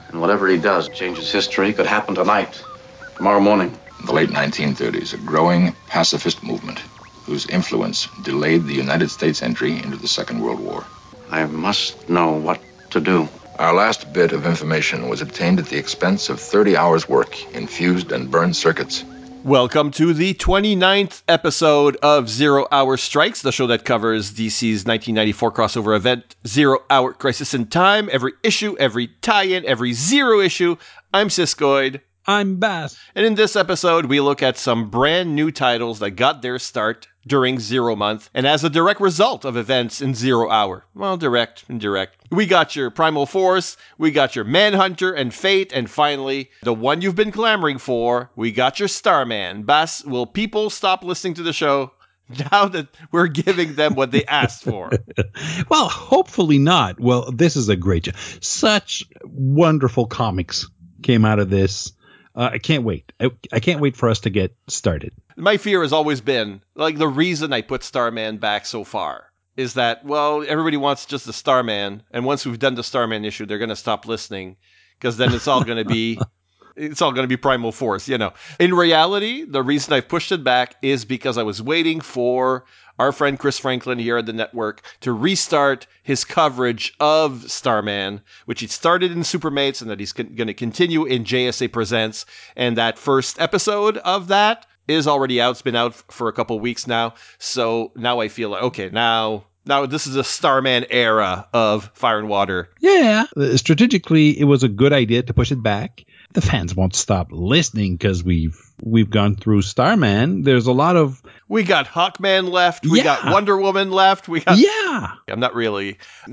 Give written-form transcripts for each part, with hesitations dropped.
And whatever he does changes history. Could happen tonight, tomorrow morning. In the late 1930s, a growing pacifist movement whose influence delayed the United States entry into the Second World War. I must know what to do. Our last bit of information was obtained at the expense of 30 hours' work in fused and burned circuits. Welcome to the 29th episode of 0 Hour Strikes, the show that covers DC's 1994 crossover event, 0 Hour Crisis in Time. Every issue, every tie-in, every zero issue. I'm Siskoid. I'm Bass. And in this episode, we look at some brand new titles that got their start during Zero Month, and as a direct result of events in 0 Hour. Well, direct, indirect. We got your Primal Force, we got your Manhunter and Fate, and finally, the one you've been clamoring for, we got your Starman. Bass, will people stop listening to the show now that we're giving them what they asked for? Well, hopefully not. Well, this is a great job. Such wonderful comics came out of this. I can't wait. I can't wait for us to get started. My fear has always been, like, the reason I put Starman back so far is that, well, everybody wants just the Starman, and once we've done the Starman issue, they're going to stop listening, because then it's all going to be Primal Force, you know. In reality, the reason I've pushed it back is because I was waiting for our friend Chris Franklin here at the network to restart his coverage of Starman, which he started in Supermates and that he's going to continue in JSA Presents. And that first episode of that is already out. It's been out for a couple weeks now. So now I feel like, okay, now this is a Starman era of Fire and Water. Yeah. Strategically, it was a good idea to push it back. The fans won't stop listening because we've gone through Starman. There's a lot of... We got Hawkman left. We got Wonder Woman left. We got... Yeah. I'm not really...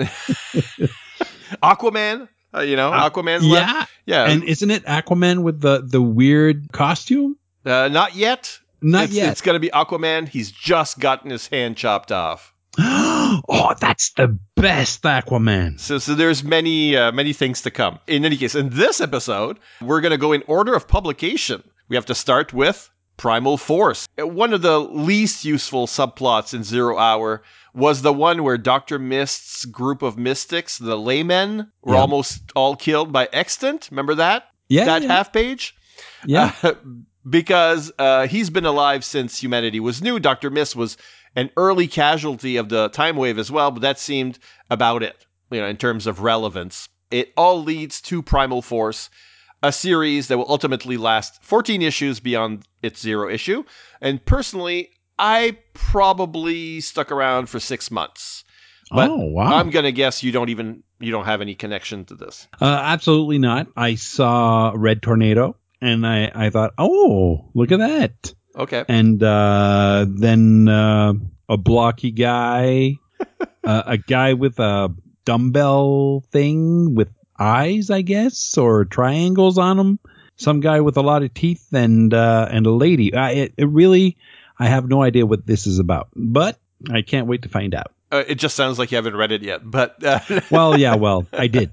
Aquaman. Aquaman's left. Yeah. And isn't it Aquaman with the weird costume? Not yet. Not yet. It's going to be Aquaman. He's just gotten his hand chopped off. Oh, that's the best Aquaman. So there's many things to come. In any case, in this episode, we're going to go in order of publication. We have to start with Primal Force. One of the least useful subplots in 0 Hour was the one where Dr. Mist's group of mystics, the laymen, were almost all killed by Extant. Remember that? Yeah. Half page? Yeah. Because he's been alive since humanity was new. Dr. Mist was an early casualty of the time wave as well, but that seemed about it, in terms of relevance. It all leads to Primal Force, a series that will ultimately last 14 issues beyond its 0 issue. And personally, I probably stuck around for 6 months. But wow. I'm going to guess you don't have any connection to this. Absolutely not. I saw Red Tornado and I thought, oh, look at that. Okay. And then a blocky guy, a guy with a dumbbell thing with eyes, I guess, or triangles on them. Some guy with a lot of teeth and a lady. It really, I have no idea what this is about, but I can't wait to find out. It just sounds like you haven't read it yet, but Well, I did.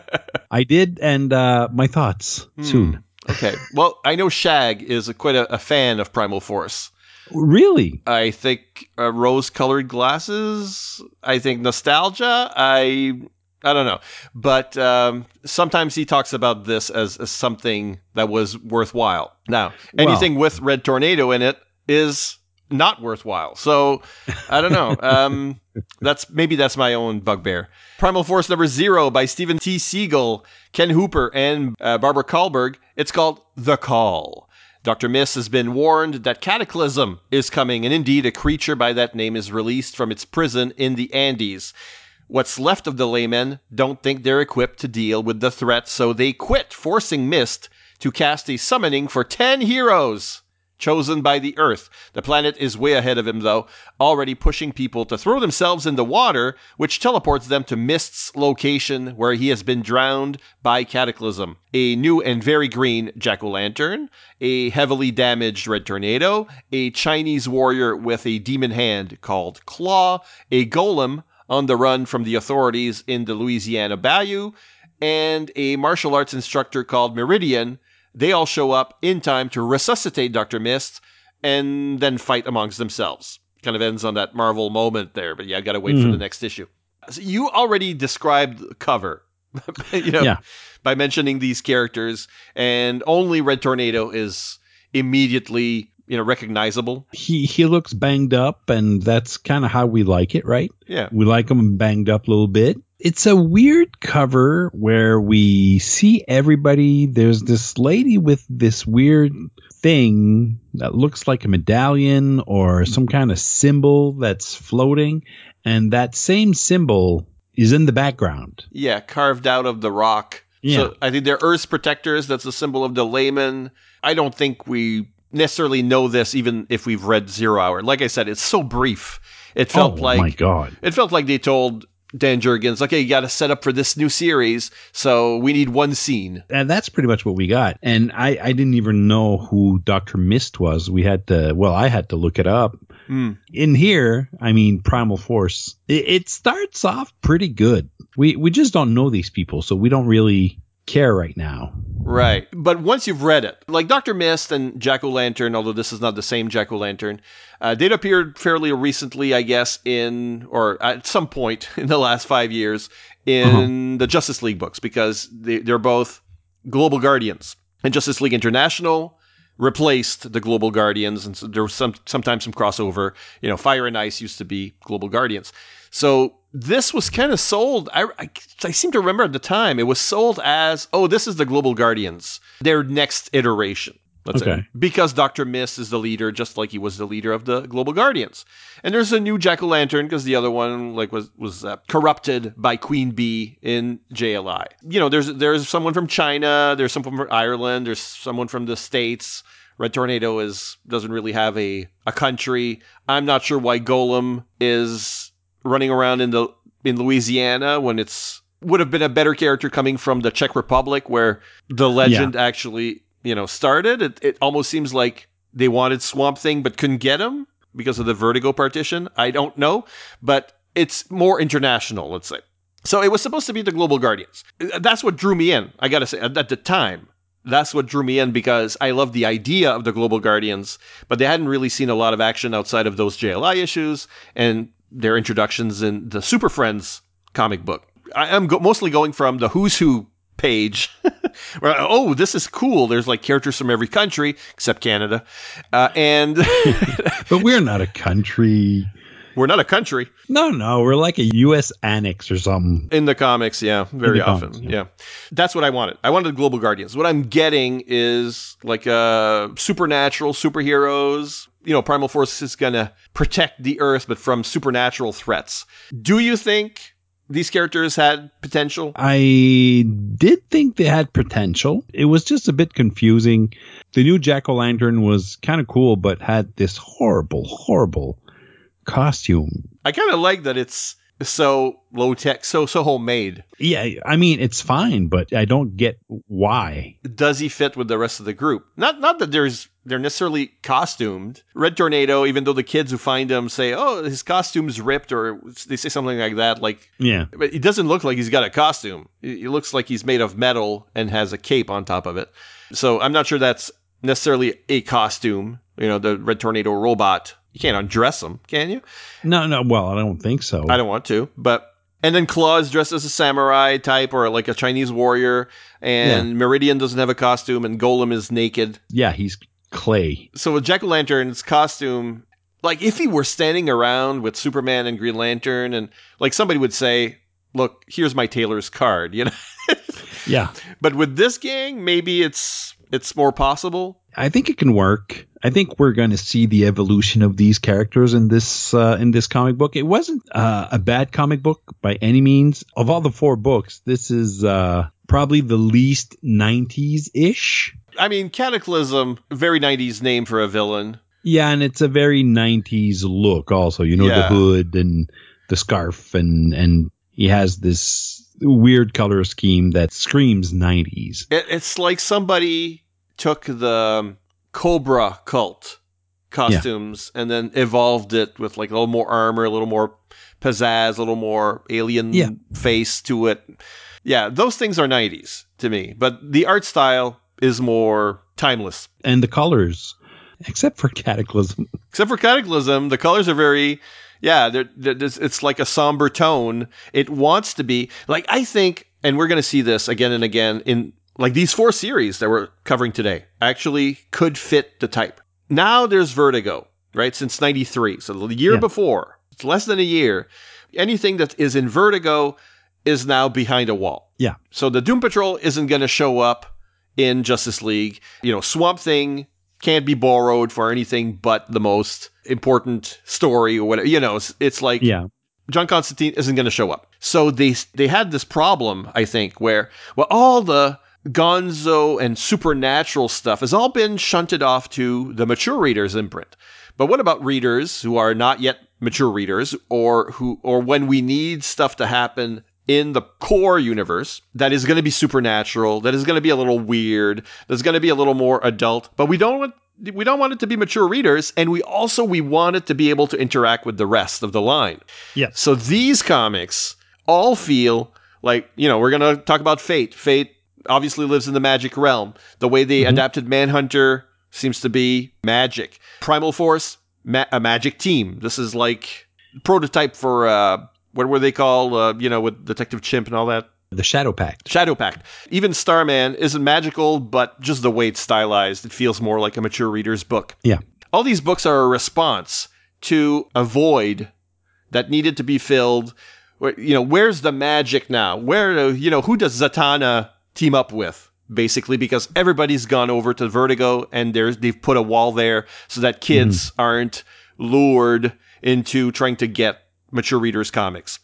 And my thoughts soon. Okay. Well, I know Shag is quite a fan of Primal Force. Really? I think rose-colored glasses. I think nostalgia. I don't know. But sometimes he talks about this as something that was worthwhile. Now, anything with Red Tornado in it is not worthwhile. So, I don't know. That's my own bugbear. Primal Force number 0 by Stephen T. Siegel, Ken Hooper, and Barbara Kahlberg. It's called The Call. Dr. Mist has been warned that Cataclysm is coming, and indeed a creature by that name is released from its prison in the Andes. What's left of the laymen don't think they're equipped to deal with the threat, so they quit, forcing Mist to cast a summoning for 10 heroes chosen by the Earth. The planet is way ahead of him, though, already pushing people to throw themselves in the water, which teleports them to Mist's location, where he has been drowned by Cataclysm. A new and very green Jack-o'-lantern, a heavily damaged Red Tornado, a Chinese warrior with a demon hand called Claw, a golem on the run from the authorities in the Louisiana Bayou, and a martial arts instructor called Meridian. They all show up in time to resuscitate Dr. Mist and then fight amongst themselves. Kind of ends on that Marvel moment there, but yeah, I gotta wait for the next issue. So you already described the cover Yeah. by mentioning these characters, and only Red Tornado is immediately, recognizable. He looks banged up, and that's kind of how we like it, right? Yeah. We like him banged up a little bit. It's a weird cover where we see everybody. There's this lady with this weird thing that looks like a medallion or some kind of symbol that's floating, and that same symbol is in the background. Yeah, carved out of the rock. Yeah. So I think they're Earth's protectors. That's the symbol of the layman. I don't think we necessarily know this, even if we've read Zero Hour. Like I said, it's so brief. It felt my God. It felt like they told Dan Jurgens, okay, you got to set up for this new series, so we need one scene. And that's pretty much what we got. And I didn't even know who Dr. Mist was. I had to look it up. In here, Primal Force, it starts off pretty good. We just don't know these people, so we don't really care right now. Right. But once you've read it, like Dr. Mist and Jack-O-Lantern, although this is not the same Jack-O-Lantern, they'd appeared fairly recently, I guess, or at some point in the last 5 years in the Justice League books, because they're both Global Guardians. And Justice League International replaced the Global Guardians, and so there was sometimes some crossover. Fire and Ice used to be Global Guardians. So this was kind of sold. I seem to remember at the time it was sold as, this is the Global Guardians, their next iteration. Let's say, because Dr. Mist is the leader, just like he was the leader of the Global Guardians. And there's a new Jack-O-Lantern because the other one was corrupted by Queen Bee in JLI. There's someone from China, there's someone from Ireland, there's someone from the States. Red Tornado doesn't really have a country. I'm not sure why Golem is running around in Louisiana when would have been a better character coming from the Czech Republic, where the legend actually started. It almost seems like they wanted Swamp Thing but couldn't get him because of the Vertigo partition. I don't know, but it's more international, let's say. So it was supposed to be the Global Guardians. That's what drew me in. I gotta say, at the time, that's what drew me in, because I loved the idea of the Global Guardians, but they hadn't really seen a lot of action outside of those JLI issues and their introductions in the Super Friends comic book. I am mostly going from the Who's Who page where, this is cool. There's like characters from every country except Canada. And but we're not a country. We're not a country. No, we're like a U.S. annex or something. In the comics, yeah, very often. Comics, yeah. That's what I wanted. I wanted the Global Guardians. What I'm getting is like supernatural superheroes. Primal Force is going to protect the Earth, but from supernatural threats. Do you think these characters had potential? I did think they had potential. It was just a bit confusing. The new Jack-O-Lantern was kind of cool, but had this horrible, horrible costume. I kind of like that it's so low tech, so homemade. Yeah, it's fine, but I don't get why. Does he fit with the rest of the group? Not that they're necessarily costumed. Red Tornado, even though the kids who find him say, his costume's ripped, or they say something like that, but it doesn't look like he's got a costume. It looks like he's made of metal and has a cape on top of it. So I'm not sure that's necessarily a costume. The Red Tornado robot. You can't undress him, can you? No. Well, I don't think so. I don't want to, and then Claw is dressed as a samurai type or like a Chinese warrior, and Meridian doesn't have a costume, and Golem is naked. Yeah, he's clay. So with Jack-O-Lantern's costume, like if he were standing around with Superman and Green Lantern, and like somebody would say, look, here's my tailor's card, Yeah. But with this gang, maybe it's more possible. I think it can work. I think we're going to see the evolution of these characters in this comic book. It wasn't a bad comic book by any means. Of all the 4 books, this is probably the least 90s-ish. Cataclysm, very 90s name for a villain. Yeah, and it's a very 90s look also. The hood and the scarf, and he has this weird color scheme that screams 90s. It's like somebody took the Cobra cult costumes and then evolved it with like a little more armor, a little more pizzazz, a little more alien face to it. Yeah, those things are 90s to me, but the art style is more timeless. And the colors, except for Cataclysm. The colors are very... Yeah, it's like a somber tone. It wants to be... Like, I think and we're going to see this again and again in like these 4 series that we're covering today actually could fit the type. Now there's Vertigo, right? Since 93. So the year before, it's less than a year. Anything that is in Vertigo is now behind a wall. Yeah. So the Doom Patrol isn't going to show up in Justice League. Swamp Thing can't be borrowed for anything but the most important story or whatever. It's like John Constantine isn't going to show up. So they had this problem, I think, where all the gonzo and supernatural stuff has all been shunted off to the mature readers imprint. But what about readers who are not yet mature readers, or when we need stuff to happen in the core universe that is going to be supernatural, that is going to be a little weird, that's going to be a little more adult, but we don't want it to be mature readers, and we want it to be able to interact with the rest of the line. Yeah. So these comics all feel like, we're going to talk about Fate. Fate obviously lives in the magic realm. The way they adapted Manhunter seems to be magic. Primal Force, a magic team. This is like prototype for, what were they called, with Detective Chimp and all that? The Shadow Pact. Shadow Pact. Even Starman isn't magical, but just the way it's stylized, it feels more like a mature reader's book. Yeah. All these books are a response to a void that needed to be filled. Where's the magic now? Who does Zatanna team up with? Basically, because everybody's gone over to Vertigo and they've put a wall there so that kids aren't lured into trying to get mature readers' comics.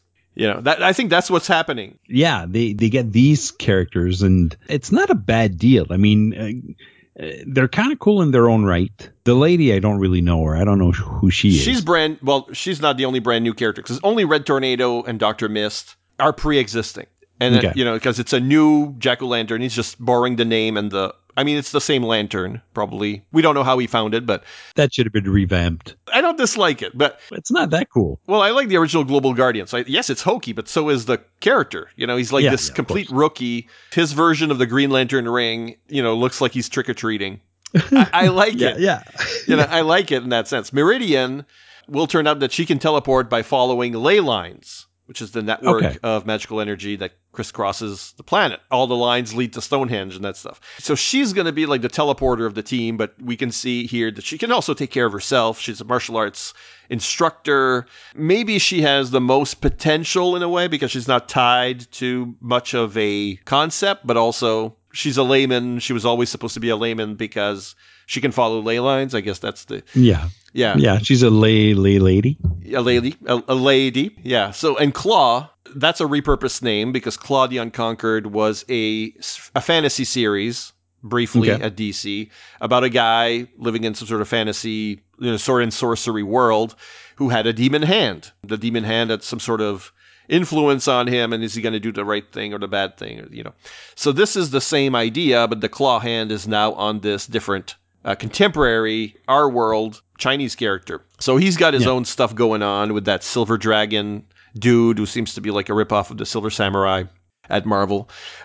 I think that's what's happening. Yeah, they get these characters, and it's not a bad deal. I mean, they're kind of cool in their own right. The lady, I don't really know her. I don't know who she is. She's not the only brand new character, because only Red Tornado and Dr. Mist are pre-existing. And, because it's a new Jack-O-Lantern, he's just borrowing the name and it's the same lantern, probably. We don't know how he found it, but... That should have been revamped. I don't dislike it, but... It's not that cool. Well, I like the original Global Guardian. So yes, it's hokey, but so is the character. He's like this complete rookie. His version of the Green Lantern ring, looks like he's trick-or-treating. I like it. Yeah. I like it in that sense. Meridian will turn out that she can teleport by following ley lines, which is the network of magical energy that crisscrosses the planet. All the lines lead to Stonehenge and that stuff. So she's going to be like the teleporter of the team, but we can see here that she can also take care of herself. She's a martial arts instructor. Maybe she has the most potential in a way because she's not tied to much of a concept, but also she's a layman. She was always supposed to be a layman because she can follow ley lines. I guess that's the... Yeah, she's a lay lady. A lady. Yeah. So, and Claw, that's a repurposed name because Claw the Unconquered was a fantasy series briefly at DC about a guy living in some sort of fantasy, sword and sorcery world who had a demon hand. The demon hand had some sort of influence on him, and is he going to do the right thing or the bad thing? So this is the same idea, but the Claw hand is now on this different contemporary, our world, Chinese character. So he's got his own stuff going on with that Silver Dragon dude who seems to be like a ripoff of the Silver Samurai at Marvel.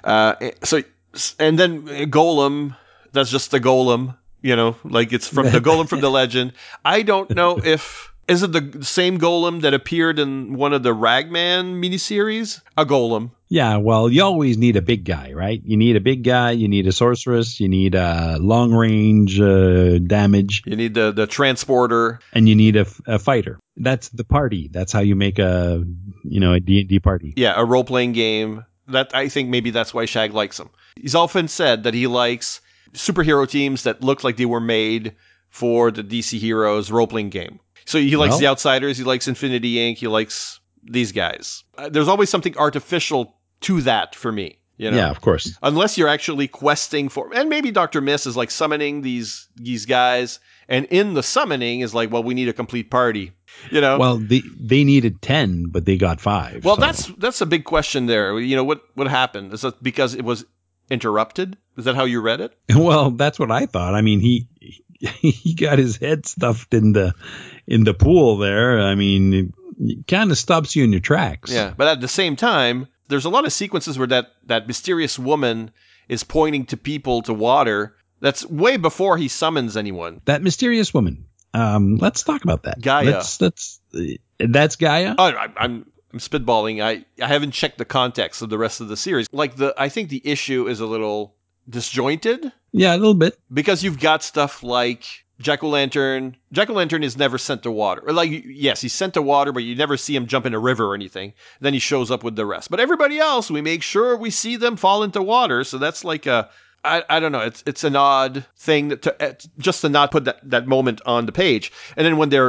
And then Golem, that's just the Golem, like it's from the Golem from the legend. I don't know if... Is it the same Golem that appeared in one of the Ragman miniseries? A Golem. Yeah, well, you always need a big guy, right? You need a big guy, you need a sorceress, you need a long-range damage. You need the transporter. And you need a fighter. That's the party. That's how you make a D&D party. Yeah, a role-playing game. That I think maybe that's why Shag likes him. He's often said that he likes superhero teams that look like they were made for the DC Heroes role-playing game. So he likes The Outsiders, he likes Infinity Inc., he likes these guys. There's always something artificial to that for me. Yeah, of course. Unless you're actually questing for... And maybe Dr. Mist is like summoning these guys, and in the summoning is like, well, we need a complete party. Well, they needed 10, but they got 5. Well, that's a big question there. What happened? Is that because it was interrupted? Is that how you read it? Well, that's what I thought. I mean, he got his head stuffed in the pool there. I mean, it kind of stops you in your tracks. Yeah, but at the same time, there's a lot of sequences where that mysterious woman is pointing to people to water. That's way before he summons anyone. That mysterious woman. Let's talk about that. Gaia. That's Gaia? Oh, I'm spitballing. I haven't checked the context of the rest of the series. Like I think the issue is a little disjointed. Yeah, a little bit. Because you've got stuff like Jack-o'-lantern. Jack-o'-lantern is never sent to water. Or like, yes, he's sent to water, but you never see him jump in a river or anything. Then he shows up with the rest. But everybody else, we make sure we see them fall into water. So that's like I don't know. It's an odd thing just to not put that moment on the page. And then when they're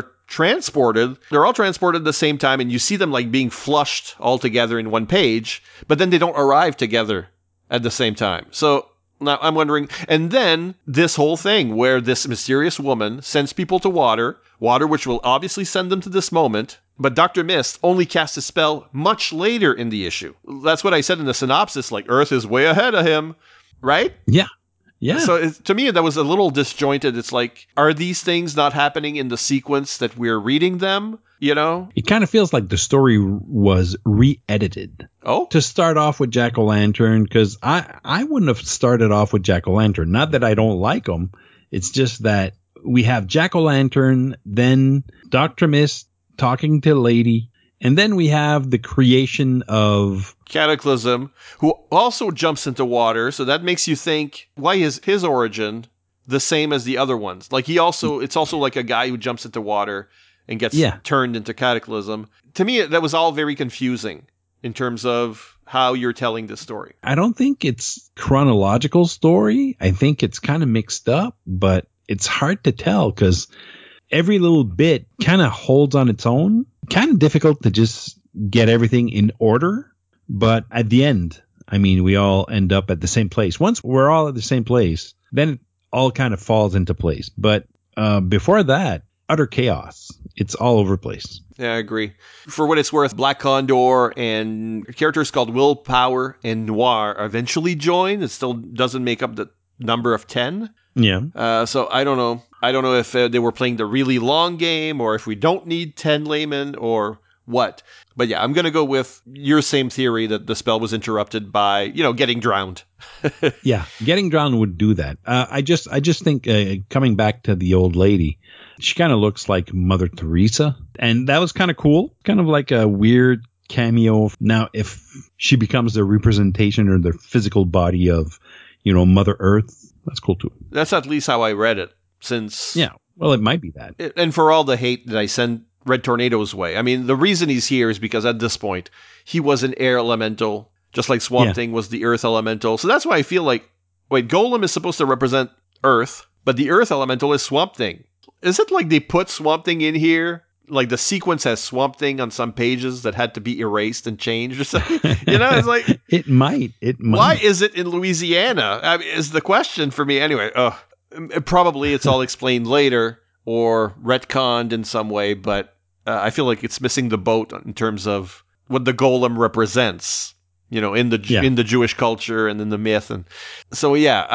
all transported at the same time, and you see them like being flushed all together in one page, but then they don't arrive together at the same time. So now I'm wondering, and then this whole thing where this mysterious woman sends people to water which will obviously send them to this moment, but Dr. Mist only casts a spell much later in the issue. That's what I said in the synopsis, like Earth is way ahead of him. Right? Yeah. Yeah. So to me, that was a little disjointed. It's like, are these things not happening in the sequence that we're reading them? You know? It kind of feels like the story was re-edited. Oh? To start off with Jack-o'-lantern, because I wouldn't have started off with Jack-o'-lantern. Not that I don't like him. It's just that we have Jack-o'-lantern, then Dr. Mist talking to Lady, and then we have the creation of Cataclysm, who also jumps into water. So that makes you think, why is his origin the same as the other ones? Like it's also like a guy who jumps into water and gets turned into Cataclysm. To me, that was all very confusing in terms of how you're telling this story. I don't think it's chronological story. I think it's kind of mixed up, but it's hard to tell because every little bit kind of holds on its own. Kind of difficult to just get everything in order. But at the end, I mean, we all end up at the same place. Once we're all at the same place, then it all kind of falls into place. But before that, utter chaos. It's all over the place. Yeah, I agree. For what it's worth, Black Condor and characters called Willpower and Noir eventually join. It still doesn't make up the number of 10. Yeah. So I don't know. I don't know if they were playing the really long game or if we don't need 10 laymen or what. But yeah, I'm going to go with your same theory that the spell was interrupted by, getting drowned. Yeah, getting drowned would do that. I just think coming back to the old lady, she kind of looks like Mother Teresa. And that was kind of cool. Kind of like a weird cameo. Now, if she becomes the representation or the physical body of, Mother Earth, that's cool too. That's at least how I read it. Since well, it might be that. And for all the hate that I send Red Tornado's way, I mean, the reason he's here is because at this point, he was an air elemental, just like Swamp Thing was the earth elemental. So that's why I feel like, Golem is supposed to represent Earth, but the earth elemental is Swamp Thing. Is it like they put Swamp Thing in here? Like the sequence has Swamp Thing on some pages that had to be erased and changed or something? It's like... It might. Why is it in Louisiana? I mean, is the question for me. Anyway, probably it's all explained later or retconned in some way, but I feel like it's missing the boat in terms of what the golem represents, in the Jewish culture and in the myth. And so,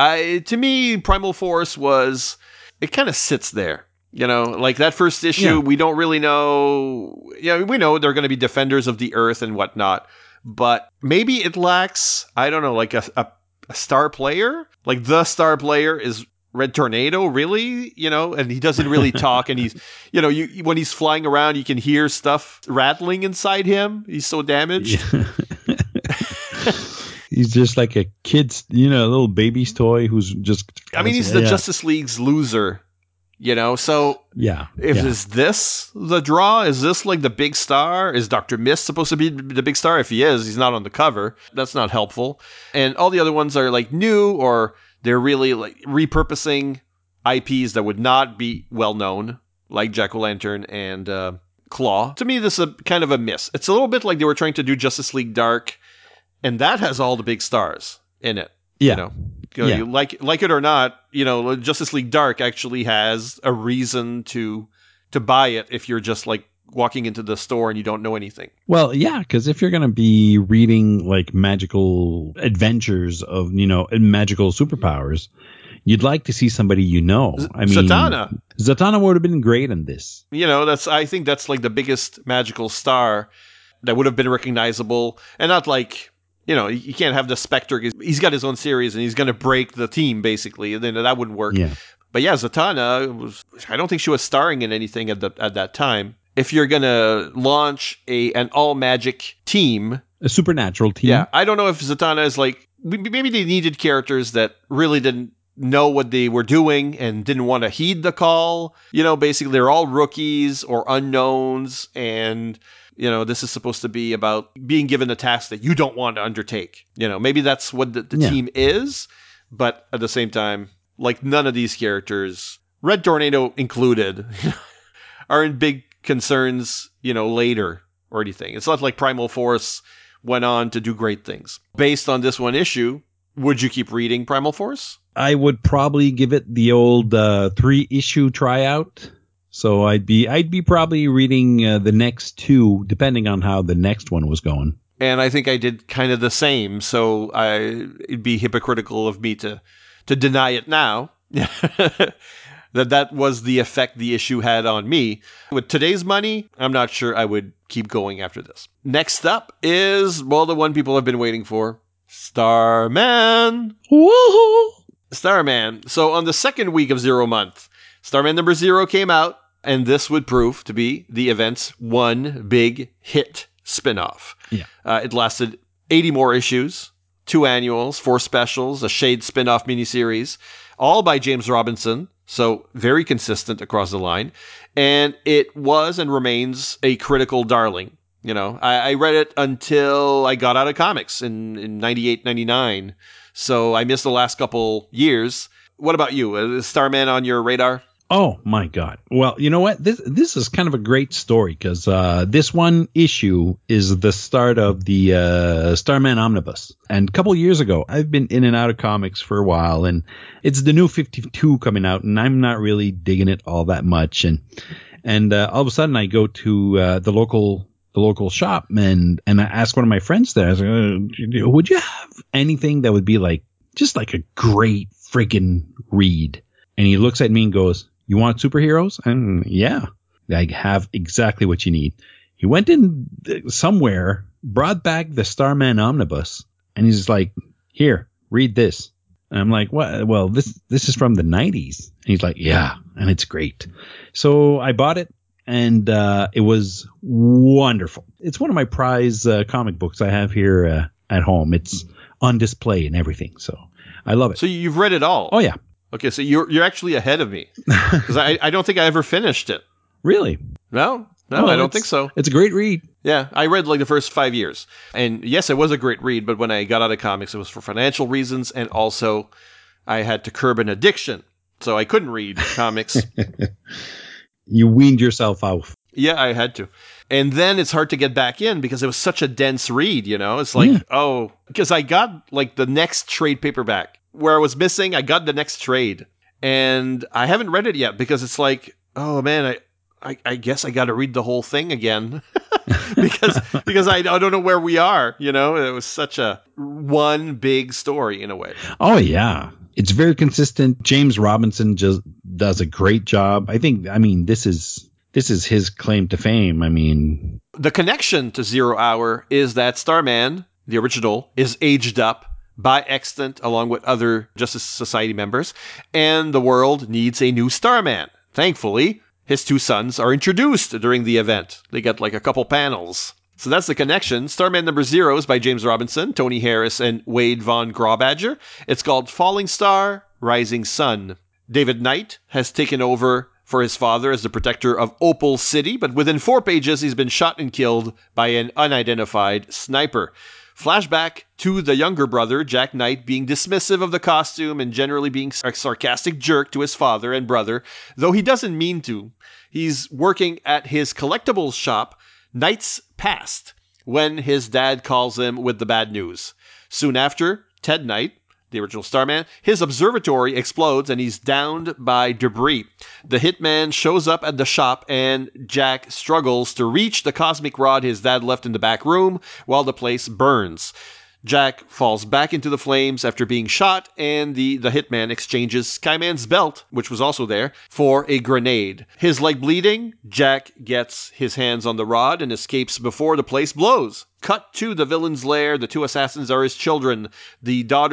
to me, Primal Force it kind of sits there. Like that first issue, we don't really know. We know they're going to be defenders of the earth and whatnot, but maybe it lacks, I don't know, like a star player. Like the star player is Red Tornado, really? And he doesn't really talk. And he's, when he's flying around, you can hear stuff rattling inside him. He's so damaged. Yeah. He's just like a kid's, a little baby's toy who's just... I mean, he's the Justice League's loser. So is this the draw? Is this like the big star? Is Dr. Mist supposed to be the big star? If he is, he's not on the cover. That's not helpful. And all the other ones are like new, or they're really like repurposing IPs that would not be well known, like Jack-o'-lantern and Claw. To me, this is kind of a miss. It's a little bit like they were trying to do Justice League Dark, and that has all the big stars in it. Yeah. You like it or not, Justice League Dark actually has a reason to buy it if you're just like walking into the store and you don't know anything. Well, yeah, because if you're going to be reading like magical adventures of, magical superpowers, you'd like to see somebody I mean, Zatanna would have been great in this. I think that's like the biggest magical star that would have been recognizable, and not like... you can't have the Spectre. He's got his own series, and he's going to break the team, basically. And then that wouldn't work. Yeah. But yeah, Zatanna I don't think she was starring in anything at that time. if you're going to launch an all-magic team. A supernatural team. Yeah, I don't know if Zatanna is like, maybe they needed characters that really didn't know what they were doing and didn't want to heed the call. Basically they're all rookies or unknowns, and this is supposed to be about being given a task that you don't want to undertake. Maybe that's what the team is, but at the same time, like, none of these characters, Red Tornado included, are in big concerns, later or anything. It's not like Primal Force went on to do great things. Based on this one issue, would you keep reading Primal Force? I would probably give it the old 3-issue tryout. So I'd be probably reading the next 2, depending on how the next one was going. And I think I did kind of the same. So it'd be hypocritical of me to deny it now. that was the effect the issue had on me. With today's money, I'm not sure I would keep going after this. Next up is, well, the one people have been waiting for, Starman. Woohoo! Starman. So on the second week of Zero Month, Starman number 0 came out, and this would prove to be the event's one big hit spinoff. Yeah. It lasted 80 more issues, 2 annuals, 4 specials, a Shade spinoff miniseries, all by James Robinson. So very consistent across the line. And it was and remains a critical darling. I read it until I got out of comics in 98, 99. So I missed the last couple years. What about you? Is Starman on your radar? Oh, my God. Well, you know what? This is kind of a great story because this one issue is the start of the Starman Omnibus. And a couple years ago, I've been in and out of comics for a while, and it's the new 52 coming out, and I'm not really digging it all that much. And all of a sudden, I go to the local shop, and I ask one of my friends there, I was like, would you have anything that would be like just like a great friggin' read? And he looks at me and goes, you want superheroes? And yeah, I have exactly what you need. He went in somewhere, brought back the Starman Omnibus, and he's like, here, read this. And I'm like, what? Well, this is from the 90s. And he's like, yeah, and it's great. So I bought it, and it was wonderful. It's one of my prize comic books I have here at home. It's on display and everything, so I love it. So you've read it all? Oh, yeah. Okay, so you're actually ahead of me because I don't think I ever finished it. Really? No, Well, I don't think so. It's a great read. Yeah, I read like the first 5 years. And yes, it was a great read, but when I got out of comics, it was for financial reasons, and also I had to curb an addiction. So I couldn't read comics. You weaned yourself out. Yeah, I had to. And then it's hard to get back in because it was such a dense read, It's like, because I got like the next trade paperback. Where I was missing, I got the next trade. And I haven't read it yet because it's like, oh man, I guess I got to read the whole thing again. because I don't know where we are, It was such a one big story in a way. Oh, yeah. It's very consistent. James Robinson just does a great job. I mean, this is his claim to fame. The connection to Zero Hour is that Starman, the original, is aged up by Extant along with other Justice Society members, and the world needs a new Starman. Thankfully, his 2 sons are introduced during the event. They get like a couple panels. So that's the connection. Starman number 0 is by James Robinson, Tony Harris, and Wade Von Grawbadger. It's called Falling Star, Rising Sun. David Knight has taken over for his father as the protector of Opal City, but within 4 pages, he's been shot and killed by an unidentified sniper. Flashback to the younger brother, Jack Knight, being dismissive of the costume and generally being a sarcastic jerk to his father and brother, though he doesn't mean to. He's working at his collectibles shop, Knight's past, when his dad calls him with the bad news. Soon after, Ted Knight, the original Starman, his observatory explodes and he's downed by debris. The hitman shows up at the shop and Jack struggles to reach the cosmic rod his dad left in the back room while the place burns. Jack falls back into the flames after being shot, and the hitman exchanges Skyman's belt, which was also there, for a grenade. His leg bleeding, Jack gets his hands on the rod and escapes before the place blows. Cut to the villain's lair. The 2 assassins are his children. The daughter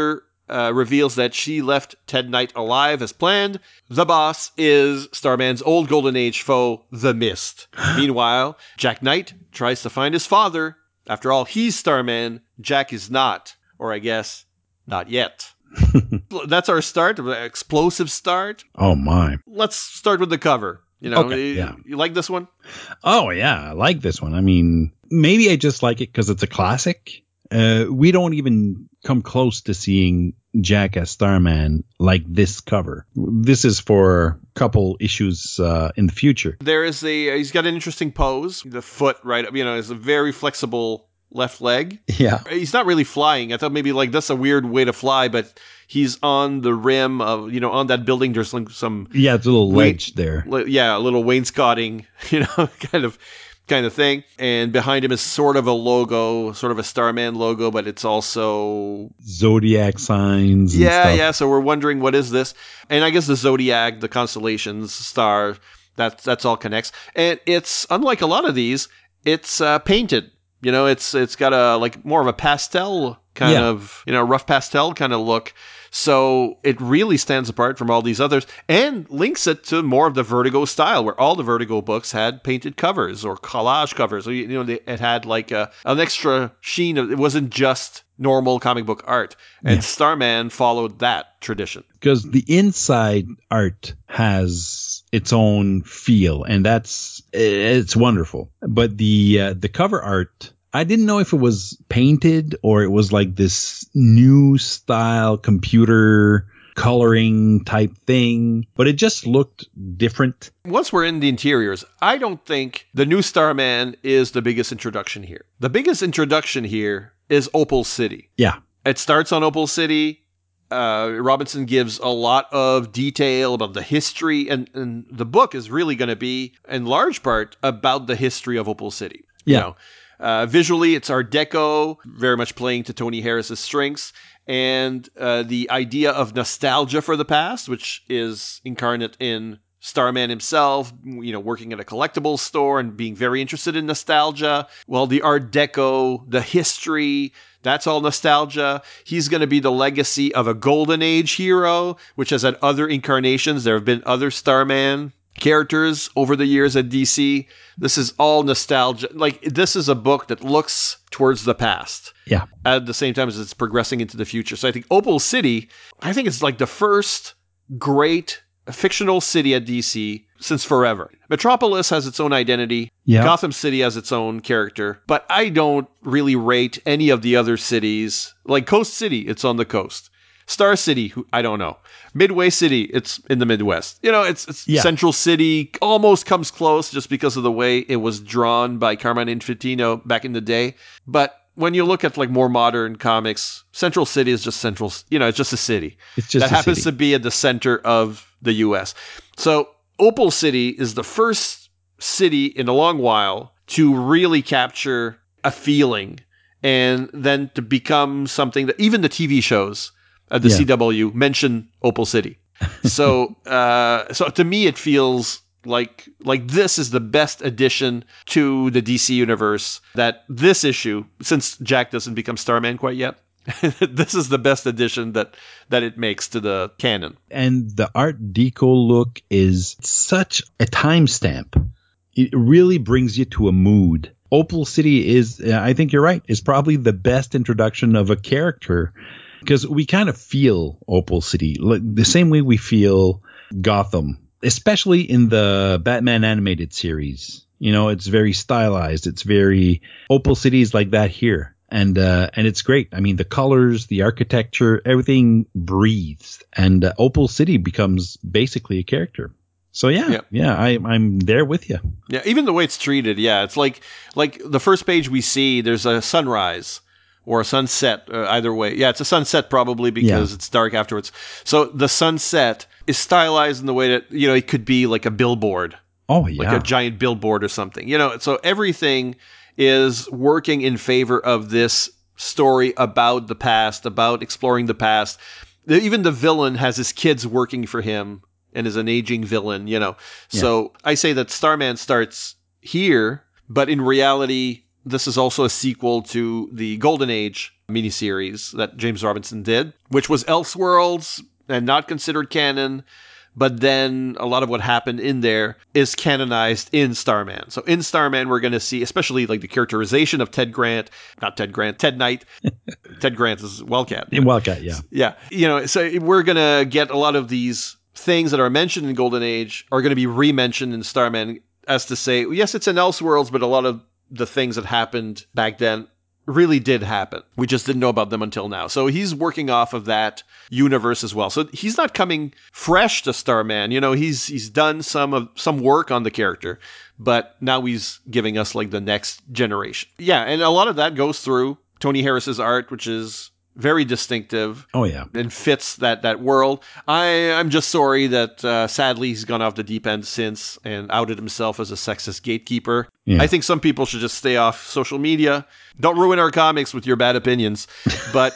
reveals that she left Ted Knight alive as planned. The boss is Starman's old Golden Age foe, the Mist. Meanwhile, Jack Knight tries to find his father. After all, he's Starman. Jack is not. Or I guess, not yet. That's our start, explosive start. Oh, my. Let's start with the cover. You know, Okay, yeah. You like this one? Oh, yeah. I like this one. I mean, maybe I just like it because it's a classic. We don't even come close to seeing Jack as Starman like this cover. This is for a couple issues in the future. There is he's got an interesting pose. The foot, right, is a very flexible left leg. Yeah. He's not really flying. I thought maybe like that's a weird way to fly, but he's on the rim of, on that building. There's some. Yeah, it's a little ledge there. Yeah, a little wainscoting, kind of thing. And behind him is sort of a logo, sort of a Starman logo, but it's also Zodiac signs. And stuff. Yeah. So we're wondering, what is this? And I guess the Zodiac, the constellations, star, that's all connects. And it's unlike a lot of these. It's painted. It's got a like more of a pastel kind of, rough pastel kind of look. So it really stands apart from all these others and links it to more of the Vertigo style, where all the Vertigo books had painted covers or collage covers. So, it had like an extra sheen. It wasn't just normal comic book art. And Starman followed that tradition. Because the inside art has its own feel, and it's wonderful. But the cover art, I didn't know if it was painted or it was like this new style computer coloring type thing, but it just looked different. Once we're in the interiors, I don't think the new Starman is the biggest introduction here. The biggest introduction here is Opal City. Yeah. It starts on Opal City. Robinson gives a lot of detail about the history, and the book is really going to be, in large part, about the history of Opal City. Yeah. Visually, it's Art Deco, very much playing to Tony Harris's strengths, and the idea of nostalgia for the past, which is incarnate in Starman himself, working at a collectibles store and being very interested in nostalgia. Well, the Art Deco, the history, that's all nostalgia. He's going to be the legacy of a Golden Age hero, which has had other incarnations. There have been other Starman characters over the years at DC. This is all nostalgia. Like, this is a book that looks towards the past. Yeah. At the same time as it's progressing into the future. So I think Opal City, it's like the first great fictional city at DC since forever. Metropolis has its own identity. Yeah. Gotham City has its own character. But I don't really rate any of the other cities. Like Coast City, it's on the coast. Star City, I don't know. Midway City, it's in the Midwest. It's Central City almost comes close just because of the way it was drawn by Carmine Infantino back in the day. But when you look at like more modern comics, Central City is just central. It's just a city. It's just that happens to be at the center of the U.S. So Opal City is the first city in a long while to really capture a feeling, and then to become something that even the TV shows at the CW mention Opal City. So to me, it feels like this is the best addition to the DC universe. That this issue, since Jack doesn't become Starman quite yet, this is the best addition that it makes to the canon. And the Art Deco look is such a timestamp. It really brings you to a mood. Opal City is, I think you're right, is probably the best introduction of a character. Because we kind of feel Opal City the same way we feel Gotham, especially in the Batman animated series. It's very stylized. It's very Opal City is like that here. And it's great. I mean, the colors, the architecture, everything breathes. And Opal City becomes basically a character. So I'm there with you. Yeah, even the way it's treated. Yeah, it's like the first page we see, there's a sunrise. Or a sunset, either way. Yeah, it's a sunset probably because it's dark afterwards. So the sunset is stylized in the way that, it could be like a billboard. Oh, yeah. Like a giant billboard or something. So everything is working in favor of this story about the past, about exploring the past. Even the villain has his kids working for him and is an aging villain, So I say that Starman starts here, but in reality, This is also a sequel to the Golden Age miniseries that James Robinson did, which was Elseworlds and not considered canon. But then a lot of what happened in there is canonized in Starman. So in Starman, we're going to see, especially like the characterization of Ted Knight. Ted Grant is Wildcat. Wildcat, yeah. Yeah. You know, so we're going to get a lot of these things that are mentioned in Golden Age are going to be re-mentioned in Starman, as to say, yes, it's in Elseworlds, but a lot of the things that happened back then really did happen. We just didn't know about them until now. So he's working off of that universe as well. So he's not coming fresh to Starman. You know, he's done some work on the character, but now he's giving us like the next generation. Yeah, and a lot of that goes through Tony Harris's art, which is very distinctive. Oh, yeah. And fits that world. I'm just sorry that sadly he's gone off the deep end since and outed himself as a sexist gatekeeper. Yeah. I think some people should just stay off social media. Don't ruin our comics with your bad opinions. But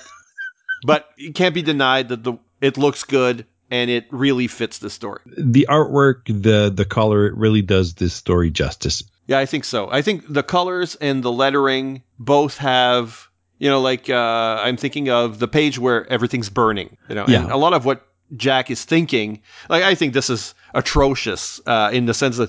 it can't be denied that it looks good and it really fits the story. The artwork, the color, it really does this story justice. Yeah, I think so. I think the colors and the lettering both have... You know, like I'm thinking of the page where everything's burning, you know, Yeah. and a lot of what Jack is thinking, like, I think this is atrocious in the sense that,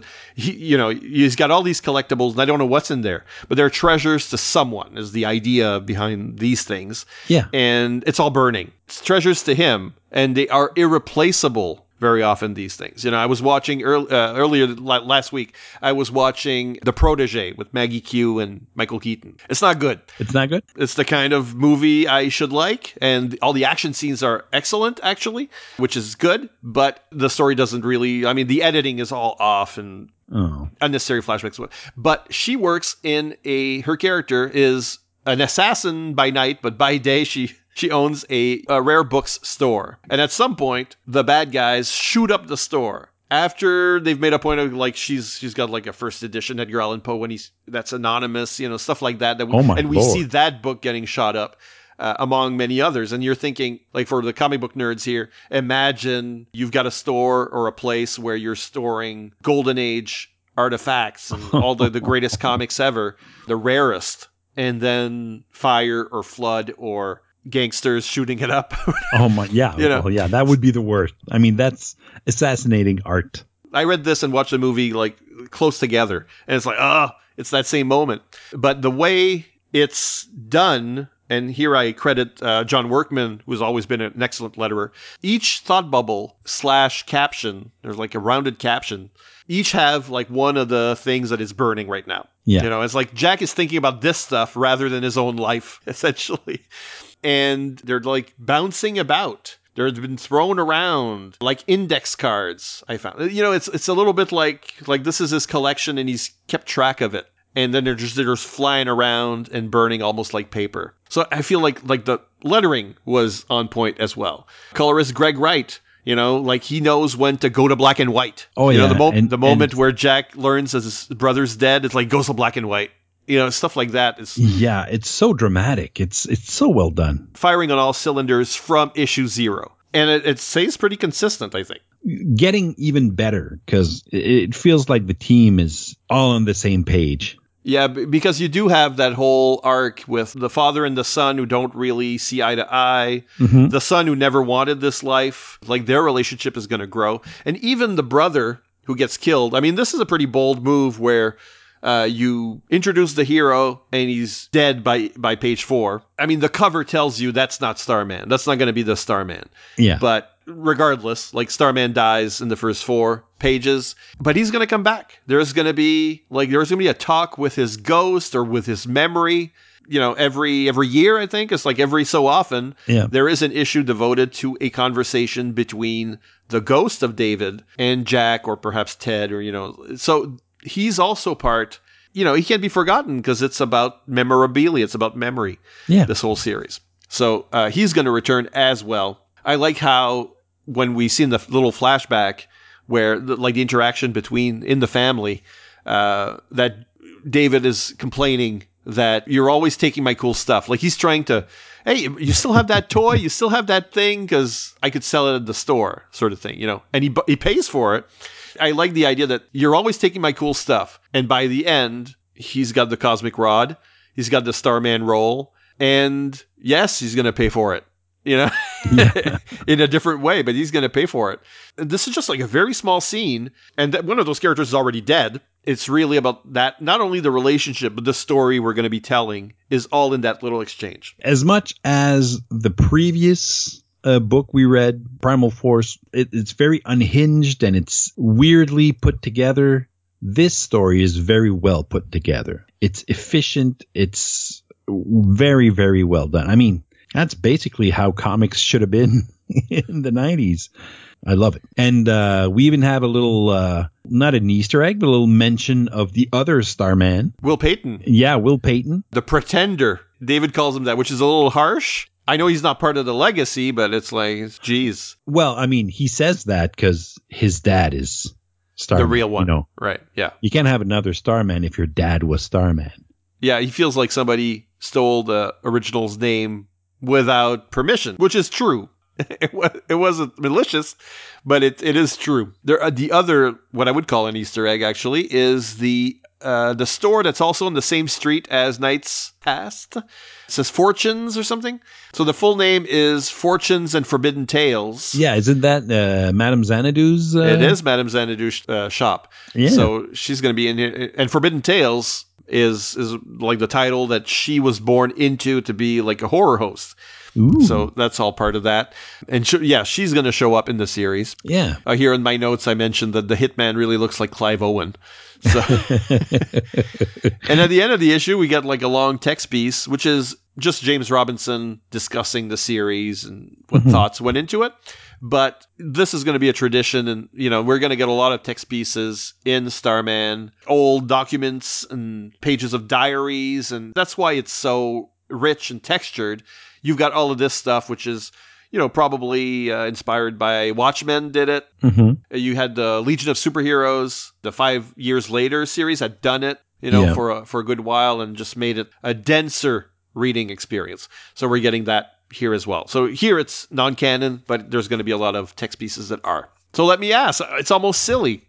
he's got all these collectibles and I don't know what's in there, but they're treasures to someone is the idea behind these things. Yeah. And it's all burning. It's treasures to him and they are irreplaceable. Very often these things. You know, I was watching earlier last week, I was watching The Protege with Maggie Q and Michael Keaton. It's not good. It's not good? It's the kind of movie I should like, and all the action scenes are excellent, actually, which is good, but the story doesn't really, I mean, the editing is all off and unnecessary flashbacks. But she works her character is an assassin by night, but by day she owns a rare books store. And at some point, the bad guys shoot up the store. After they've made a point of, like, she's got, like, a first edition Edgar Allan Poe, that's anonymous, you know, stuff like that. We see that book getting shot up, among many others. And you're thinking, like, for the comic book nerds here, imagine you've got a store or a place where you're storing Golden Age artifacts and all the greatest comics ever, the rarest, and then fire or flood or gangsters shooting it up. Oh my, yeah. You know? Well, yeah, that would be the worst. I mean, that's assassinating art. I read this and watched the movie like close together, and it's like, it's that same moment. But the way it's done, and here I credit John Workman, who's always been an excellent letterer. Each thought bubble / caption, there's like a rounded caption, each have like one of the things that is burning right now. Yeah. You know, it's like Jack is thinking about this stuff rather than his own life, essentially. And they're like bouncing about. They've been thrown around like index cards, I found. You know, it's a little bit like this is his collection and he's kept track of it. And then they're just flying around and burning almost like paper. So I feel like the lettering was on point as well. Colorist Greg Wright, you know, like he knows when to go to black and white. Oh, you yeah. know, the moment where Jack learns that his brother's dead, it's like goes to black and white. You know, stuff like that is... Yeah, it's so dramatic. It's so well done. Firing on all cylinders from issue 0. And it stays pretty consistent, I think. Getting even better, because it feels like the team is all on the same page. Yeah, because you do have that whole arc with the father and the son who don't really see eye to eye. Mm-hmm. The son who never wanted this life. Like, their relationship is going to grow. And even the brother who gets killed. I mean, this is a pretty bold move where... you introduce the hero and he's dead by page 4. I mean, the cover tells you that's not Starman. That's not going to be the Starman. Yeah. But regardless, like Starman dies in the first 4 pages, but he's going to come back. There's going to be a talk with his ghost or with his memory. You know, every year, I think it's like every so often, there is an issue devoted to a conversation between the ghost of David and Jack or perhaps Ted or, you know, so he's also part, you know, he can't be forgotten because it's about memorabilia. It's about memory, this whole series. So he's going to return as well. I like how when we see in the little flashback where the interaction in the family, that David is complaining that you're always taking my cool stuff. Like he's trying to, hey, you still have that toy? You still have that thing? Because I could sell it at the store sort of thing, you know, and he pays for it. I like the idea that you're always taking my cool stuff. And by the end, he's got the cosmic rod He's got the Starman role. And yes, he's going to pay for it, you know, in a different way, but he's going to pay for it. And this is just like a very small scene. And one of those characters is already dead. It's really about that. Not only the relationship, but the story we're going to be telling is all in that little exchange. As much as the previous book we read, Primal Force, it's very unhinged and it's weirdly put together. This story is very well put together. It's efficient. It's very, very well done. I mean, that's basically how comics should have been in the 90s. I love it. And we even have a little, not an Easter egg, but a little mention of the other Starman. Will Payton. Yeah, Will Payton. The Pretender. David calls him that, which is a little harsh. I know he's not part of the legacy, but it's like, geez. Well, I mean, he says that because his dad is Starman. The real one. You know? Right, yeah. You can't have another Starman if your dad was Starman. Yeah, he feels like somebody stole the original's name without permission, which is true. It wasn't malicious, but it is true. The other, what I would call an Easter egg, actually, is the store that's also on the same street as Knights Past. It says Fortunes or something. So the full name is Fortunes and Forbidden Tales. Yeah, isn't that Madame Xanadu's? It is Madame Xanadu's shop. Yeah. So she's going to be in here. And Forbidden Tales is like the title that she was born into to be like a horror host. Ooh. So that's all part of that. And she's going to show up in the series. Yeah. Here in my notes, I mentioned that the Hitman really looks like Clive Owen. So, and at the end of the issue, we get like a long text piece, which is just James Robinson discussing the series and what thoughts went into it. But this is going to be a tradition, and we're going to get a lot of text pieces in Starman, old documents and pages of diaries, and that's why it's so rich and textured. You've got all of this stuff, which is, probably inspired by Watchmen did it. Mm-hmm. You had the Legion of Superheroes, the 5 years later series had done it, for a good while and just made it a denser reading experience. So we're getting that here as well. So here it's non-canon, but there's going to be a lot of text pieces that are. So let me ask, it's almost silly.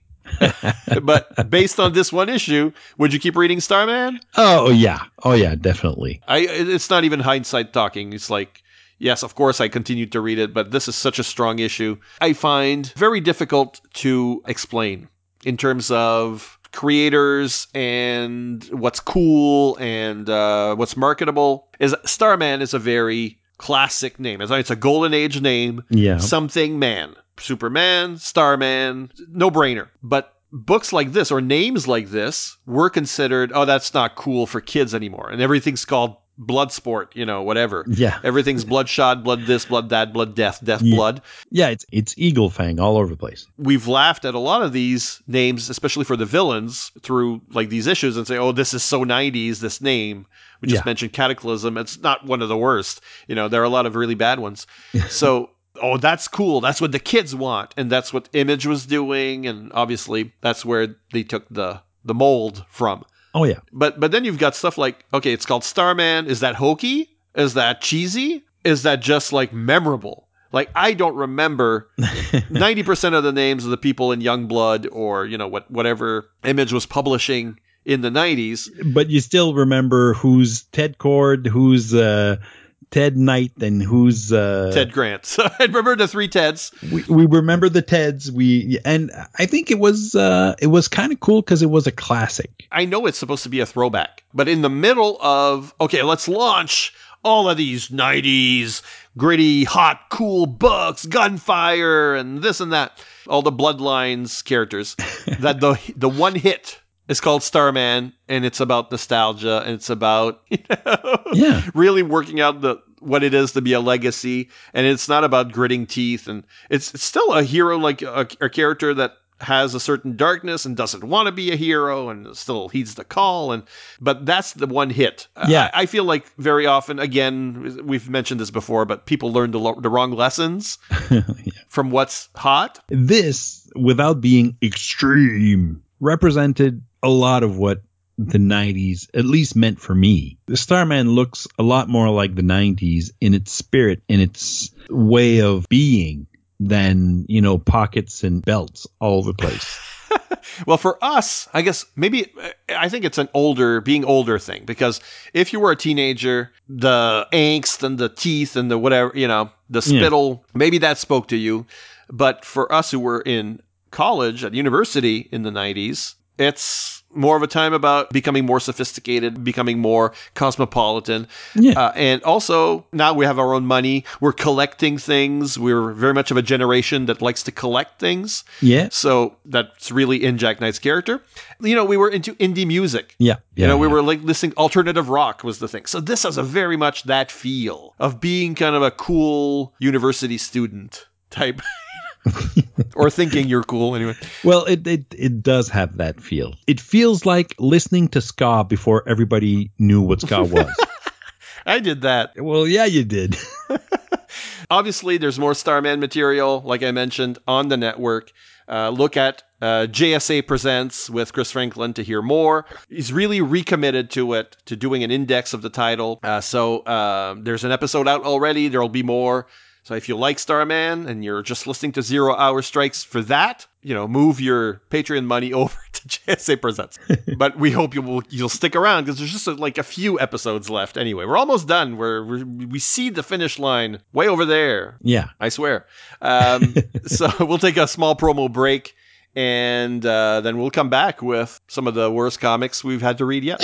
But based on this one issue, would you keep reading Starman? Oh yeah, definitely. It's not even hindsight talking. It's like, yes, of course I continued to read it, but this is such a strong issue. I find very difficult to explain in terms of creators and what's cool and what's marketable. Starman is a very classic name. It's a golden age name. Yeah. Something man. Superman, Starman, no brainer. But books like this or names like this were considered, that's not cool for kids anymore. And everything's called blood sport, whatever. Yeah. Everything's bloodshot, blood this, blood that, blood death, blood. Yeah, it's Eagle Fang all over the place. We've laughed at a lot of these names, especially for the villains, through like these issues and say, this is so 90s, this name. We just mentioned Cataclysm. It's not one of the worst. There are a lot of really bad ones. So... that's cool. That's what the kids want. And that's what Image was doing. And obviously, that's where they took the mold from. Oh, yeah. But then you've got stuff like, okay, it's called Starman. Is that hokey? Is that cheesy? Is that just like memorable? Like, I don't remember 90% of the names of the people in Youngblood or, whatever Image was publishing in the 90s. But you still remember who's Ted Cord, who's... Ted Knight and who's Ted Grant. So I remember the three Teds. We remember the Teds. And I think it was kind of cool because it was a classic. I know it's supposed to be a throwback, but in the middle of let's launch all of these 90s gritty, hot, cool books, gunfire, and this and that, all the Bloodlines characters. That the one hit is called Starman, and it's about nostalgia, and it's about really working out what it is to be a legacy, and it's not about gritting teeth, and it's still a hero, like a character that has a certain darkness and doesn't want to be a hero, and still heeds the call, but that's the one hit. Yeah, I feel like very often, again, we've mentioned this before, but people learn the wrong lessons from what's hot. This, without being extreme, represented a lot of what the 90s at least meant for me. The Starman looks a lot more like the 90s in its spirit, in its way of being, than, pockets and belts all over the place. Well, for us, I guess maybe I think it's being older thing, because if you were a teenager, the angst and the teeth and the whatever, the spittle, maybe that spoke to you. But for us who were in college, at university in the 90s, it's more of a time about becoming more sophisticated, becoming more cosmopolitan. Yeah. And also, now we have our own money. We're collecting things. We're very much of a generation that likes to collect things. Yeah. So that's really in Jack Knight's character. We were into indie music. Yeah. We were like listening, alternative rock was the thing. So this has a very much that feel of being kind of a cool university student type. Or thinking you're cool anyway. Well, it does have that feel. It feels like listening to ska before everybody knew what ska was. I did that. Well, yeah, you did. Obviously, there's more Starman material, like I mentioned, on the network. Look at JSA Presents with Chris Franklin to hear more. He's really recommitted to it, to doing an index of the title. So there's an episode out already. There'll be more. So if you like Starman and you're just listening to 0 Hour Strikes for that, move your Patreon money over to JSA Presents. But we hope you'll stick around, because there's just a few episodes left anyway. We're almost done. We see the finish line way over there. Yeah. I swear. So we'll take a small promo break, and then we'll come back with some of the worst comics we've had to read yet.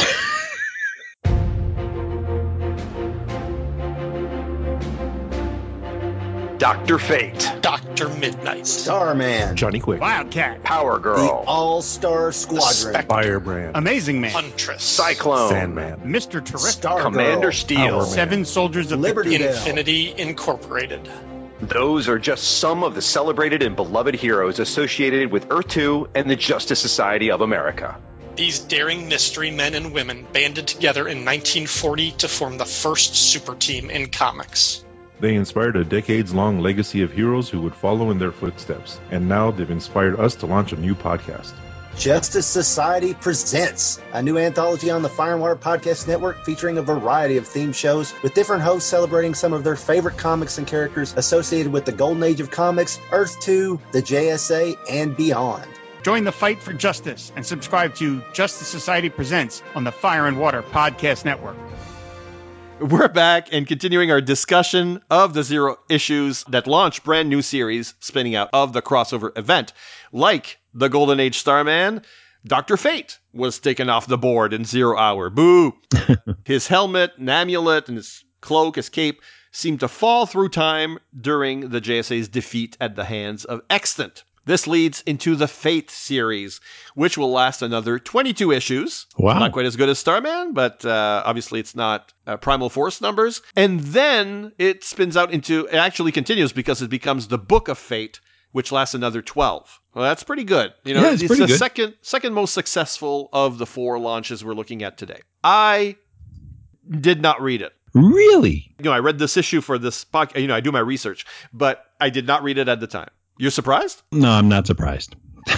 Dr. Fate, Dr. Midnight, Starman, Johnny Quick, Wildcat, Power the Girl, All-Star Squadron, Firebrand, Amazing Man, Huntress, Cyclone, Sandman, Mr. Terrific, Stargirl, Commander Steel, Seven Soldiers of Liberty Bell, Infinity Incorporated. Those are just some of the celebrated and beloved heroes associated with Earth 2 and the Justice Society of America. These daring mystery men and women banded together in 1940 to form the first super team in comics. They inspired a decades-long legacy of heroes who would follow in their footsteps, and now they've inspired us to launch a new podcast. Justice Society Presents, a new anthology on the Fire and Water Podcast Network featuring a variety of theme shows with different hosts celebrating some of their favorite comics and characters associated with the Golden Age of Comics, Earth 2, the JSA, and beyond. Join the fight for justice and subscribe to Justice Society Presents on the Fire and Water Podcast Network. We're back and continuing our discussion of the 0 issues that launch brand new series spinning out of the crossover event. Like the Golden Age Starman, Dr. Fate was taken off the board in 0 Hour. Boo! His helmet, an amulet, and his cloak, his cape seemed to fall through time during the JSA's defeat at the hands of Extant. This leads into the Fate series, which will last another 22 issues. Wow. Not quite as good as Starman, but obviously it's not Primal Force numbers. And then it actually continues because it becomes the Book of Fate, which lasts another 12. Well, that's pretty good. It's pretty good. second most successful of the 4 launches we're looking at today. I did not read it. Really? I read this issue for this podcast. I do my research, but I did not read it at the time. You're surprised? No, I'm not surprised.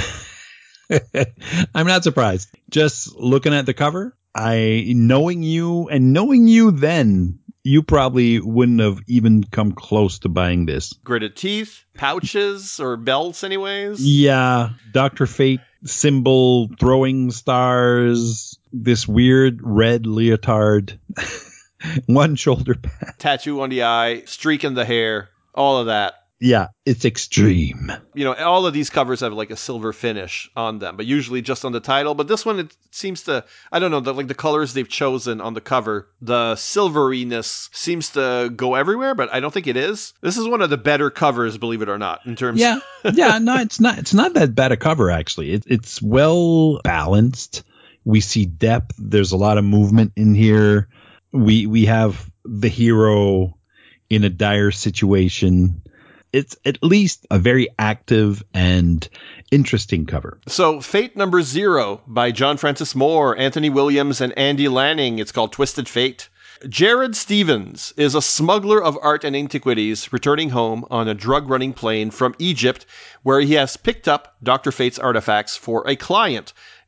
I'm not surprised. Just looking at the cover, knowing you then, you probably wouldn't have even come close to buying this. Gritted teeth, pouches, or belts anyways? Yeah, Dr. Fate symbol, throwing stars, this weird red leotard, one shoulder pad. Tattoo on the eye, streak in the hair, all of that. Yeah, it's extreme. All of these covers have like a silver finish on them, but usually just on the title. But this one, it seems to, I don't know, the colors they've chosen on the cover, the silveriness seems to go everywhere, but I don't think it is. This is one of the better covers, believe it or not, in terms no, it's not. It's not that bad a cover, actually. It's well balanced. We see depth. There's a lot of movement in here. We have the hero in a dire situation. It's at least a very active and interesting cover. So Fate number 0 by John Francis Moore, Anthony Williams, and Andy Lanning. It's called Twisted Fate. Jared Stevens is a smuggler of art and antiquities returning home on a drug-running plane from Egypt, where he has picked up Dr. Fate's artifacts for a client.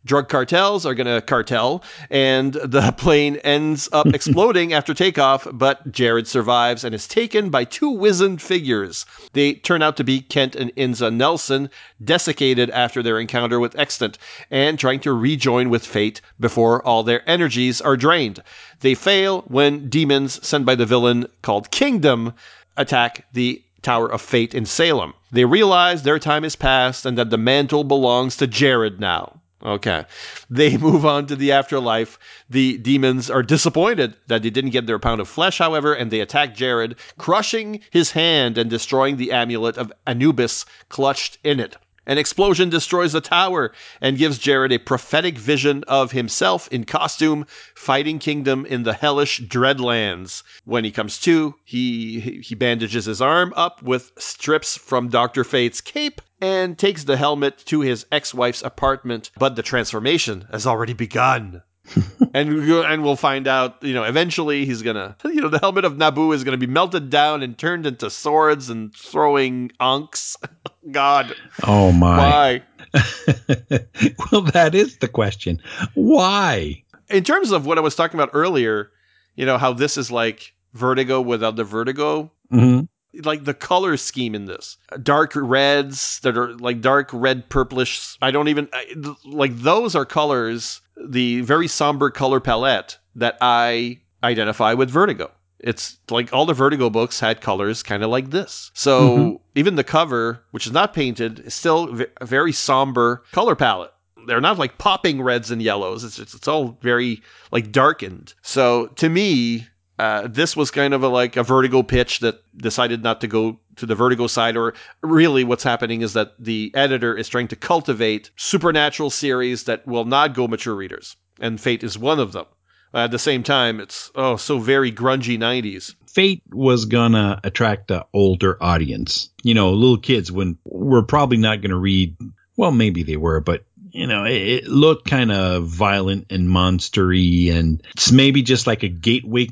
Drug cartels are going to cartel, and the plane ends up exploding after takeoff, but Jared survives and is taken by two wizened figures. They turn out to be Kent and Inza Nelson, desiccated after their encounter with Extant, and trying to rejoin with Fate before all their energies are drained. They fail when demons sent by the villain called Kingdom attack the Tower of Fate in Salem. They realize their time is past and that the mantle belongs to Jared now. Okay. They move on to the afterlife. The demons are disappointed that they didn't get their pound of flesh, however, and they attack Jared, crushing his hand and destroying the amulet of Anubis clutched in it. An explosion destroys the tower and gives Jared a prophetic vision of himself in costume fighting Kingdom in the hellish Dreadlands. When he comes to, he bandages his arm up with strips from Dr. Fate's cape and takes the helmet to his ex-wife's apartment. But the transformation has already begun. And we'll find out, eventually he's gonna, the helmet of Naboo is gonna be melted down and turned into swords and throwing ankhs. God. Oh my. Why? Well, that is the question. Why? In terms of what I was talking about earlier, how this is like Vertigo without the Vertigo. Mm-hmm. Like the color scheme in this, dark reds that are like dark red purplish. Those are colors, the very somber color palette that I identify with Vertigo. It's like all the Vertigo books had colors kind of like this. So even the cover, which is not painted, is still a very somber color palette. They're not like popping reds and yellows. It's all very like darkened. So to me, this was kind of a Vertigo pitch that decided not to go to the Vertigo side, or really what's happening is that the editor is trying to cultivate supernatural series that will not go mature readers, and Fate is one of them. At the same time, it's so very grungy 90s. Fate was gonna attract an older audience. Little kids were probably not gonna read. Well, maybe they were, but it looked kind of violent and monstery, and it's maybe just like a gateway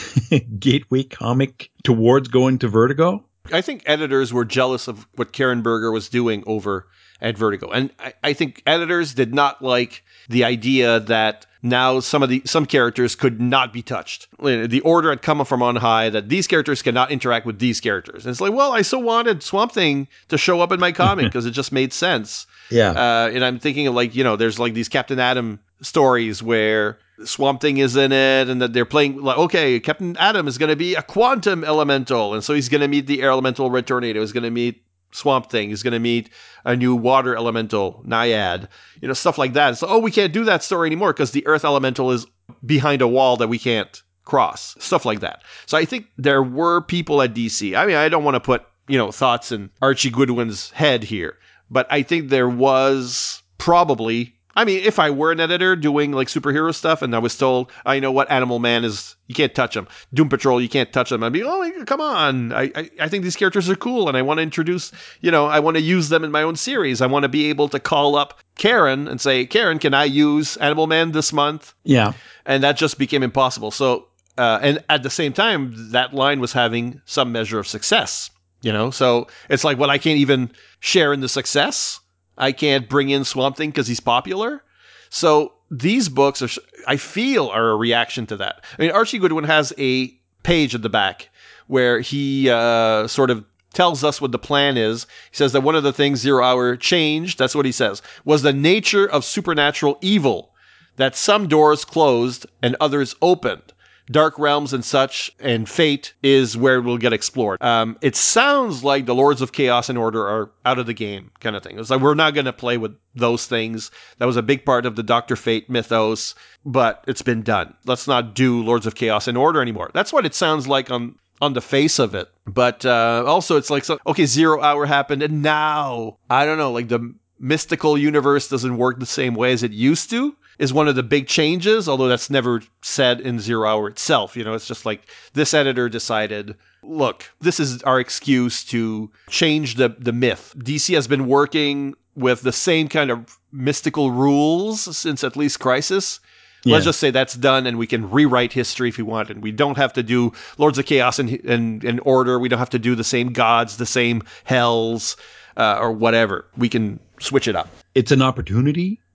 comic towards going to Vertigo. I think editors were jealous of what Karen Berger was doing over at Vertigo. And I think editors did not like the idea that now some characters could not be touched. The order had come from on high that these characters cannot interact with these characters. And it's like, well, I so wanted Swamp Thing to show up in my comic because it just made sense. Yeah. And I'm thinking of there's like these Captain Atom stories where Swamp Thing is in it, and that they're playing Captain Atom is going to be a quantum elemental, and so he's going to meet the air elemental Red Tornado. He's going to meet Swamp Thing. He's going to meet a new water elemental, Naiad. Stuff like that. So, we can't do that story anymore because the earth elemental is behind a wall that we can't cross. Stuff like that. So I think there were people at DC. I mean, I don't want to put thoughts in Archie Goodwin's head here, but I think there was probably. I mean, if I were an editor doing like superhero stuff and I was told, I know what Animal Man is, you can't touch him. Doom Patrol, you can't touch him. I'd be, come on. I think these characters are cool and I want to introduce, I want to use them in my own series. I want to be able to call up Karen and say, Karen, can I use Animal Man this month? Yeah. And that just became impossible. So, and at the same time, that line was having some measure of success, So it's like, well, I can't even share in the success. I can't bring in Swamp Thing because he's popular. So these books, I feel, are a reaction to that. I mean, Archie Goodwin has a page at the back where he sort of tells us what the plan is. He says that one of the things Zero Hour changed, that's what he says, was the nature of supernatural evil, that some doors closed and others opened. Dark realms and such, and Fate is where it will get explored. It sounds like the Lords of Chaos and Order are out of the game, kind of thing. It's like, we're not going to play with those things. That was a big part of the Dr. Fate mythos, but it's been done. Let's not do Lords of Chaos and Order anymore. That's what it sounds like on the face of it. But also, it's like, Zero Hour happened, and now, I don't know, like the mystical universe doesn't work the same way as it used to. Is one of the big changes, although that's never said in Zero Hour itself. It's just like this editor decided, look, this is our excuse to change the myth. DC has been working with the same kind of mystical rules since at least Crisis. Yeah. Let's just say that's done and we can rewrite history if we want. And we don't have to do Lords of Chaos and Order. We don't have to do the same gods, the same hells, or whatever. We can switch it up. It's an opportunity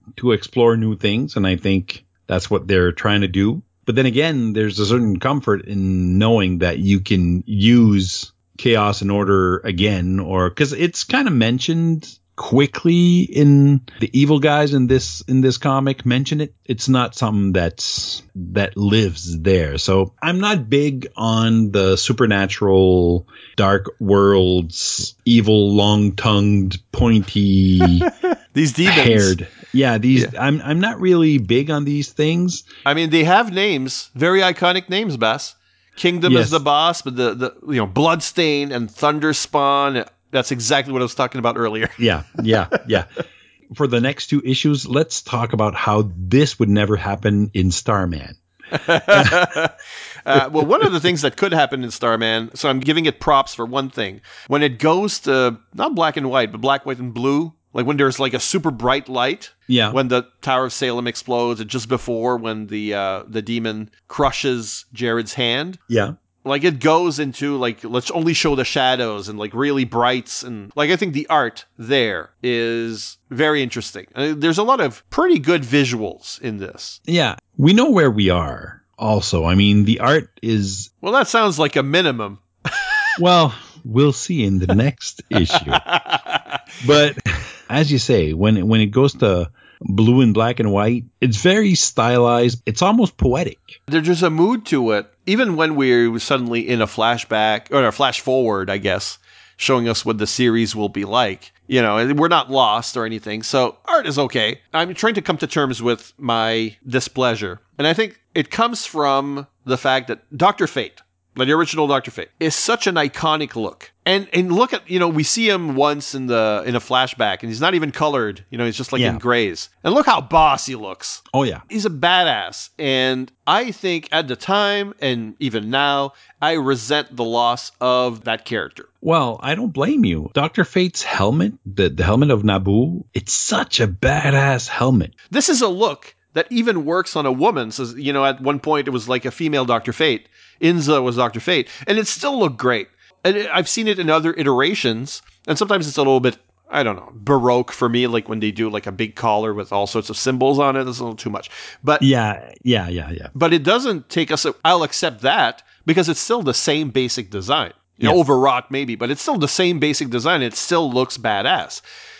to explore new things, and I think that's what they're trying to do. But then again, there's a certain comfort in knowing that you can use chaos and order again, or because it's kind of mentioned quickly in the evil guys in this comic mention it. It's not something that lives there. So I'm not big on the supernatural dark worlds, evil, long-tongued, pointy, these demons. Haired. Yeah, I'm not really big on these things. I mean, they have names, very iconic names, Bass. Kingdom is the boss, but the Bloodstain and Thunderspawn. That's exactly what I was talking about earlier. Yeah. For the next 2 issues, let's talk about how this would never happen in Starman. Well, one of the things that could happen in Starman, so I'm giving it props for one thing. When it goes to, not black and white, but black, white, and blue, like when there's like a super bright light, when the Tower of Salem explodes, and just before when the demon crushes Jared's hand. Yeah. Like it goes into like, let's only show the shadows and like really brights. And like, I think the art there is very interesting. There's a lot of pretty good visuals in this. Yeah. We know where we are also. I mean, the art is... Well, that sounds like a minimum. Well, we'll see in the next issue. But as you say, when it goes to blue and black and white, it's very stylized. It's almost poetic. There's just a mood to it. Even when we're suddenly in a flashback, or a flash forward, I guess, showing us what the series will be like. You know, we're not lost or anything. So art is okay. I'm trying to come to terms with my displeasure. And I think it comes from the fact that Dr. Fate, like the original Dr. Fate, is such an iconic look. And look at, we see him once in a flashback, and he's not even colored. He's just like in grays. And look how boss he looks. Oh, yeah. He's a badass. And I think at the time, and even now, I resent the loss of that character. Well, I don't blame you. Dr. Fate's helmet, the helmet of Naboo, it's such a badass helmet. This is a look that even works on a woman. So, at one point, it was like a female Dr. Fate. Inza was Dr. Fate. And it still looked great. And I've seen it in other iterations, and sometimes it's a little bit, I don't know, Baroque for me, like when they do like a big collar with all sorts of symbols on it. It's a little too much. But yeah. But it doesn't take us, I'll accept that, because it's still the same basic design. Overwrought maybe, but it's still the same basic design. It still looks badass.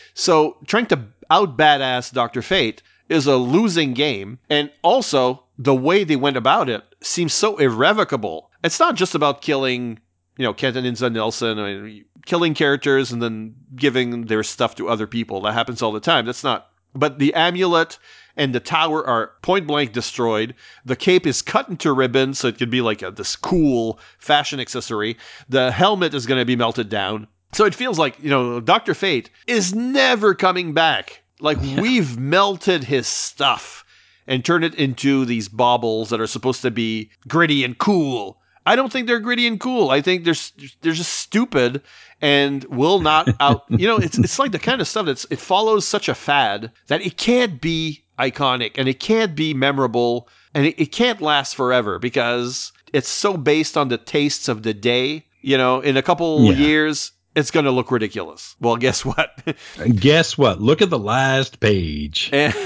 So trying to out-badass Dr. Fate is a losing game, and also the way they went about it seems so irrevocable. It's not just about killing... Kent and Inza Nelson, killing characters and then giving their stuff to other people. That happens all the time. That's not... But the amulet and the tower are point blank destroyed. The cape is cut into ribbons, so it could be like this cool fashion accessory. The helmet is going to be melted down. So it feels like, Dr. Fate is never coming back. Like, we've melted his stuff and turned it into these baubles that are supposed to be gritty and cool. I don't think they're gritty and cool. I think they're just stupid and will not out. It's like the kind of stuff it follows such a fad that it can't be iconic and it can't be memorable and it can't last forever because it's so based on the tastes of the day. In a couple years, it's going to look ridiculous. Well, guess what? Look at the last page. And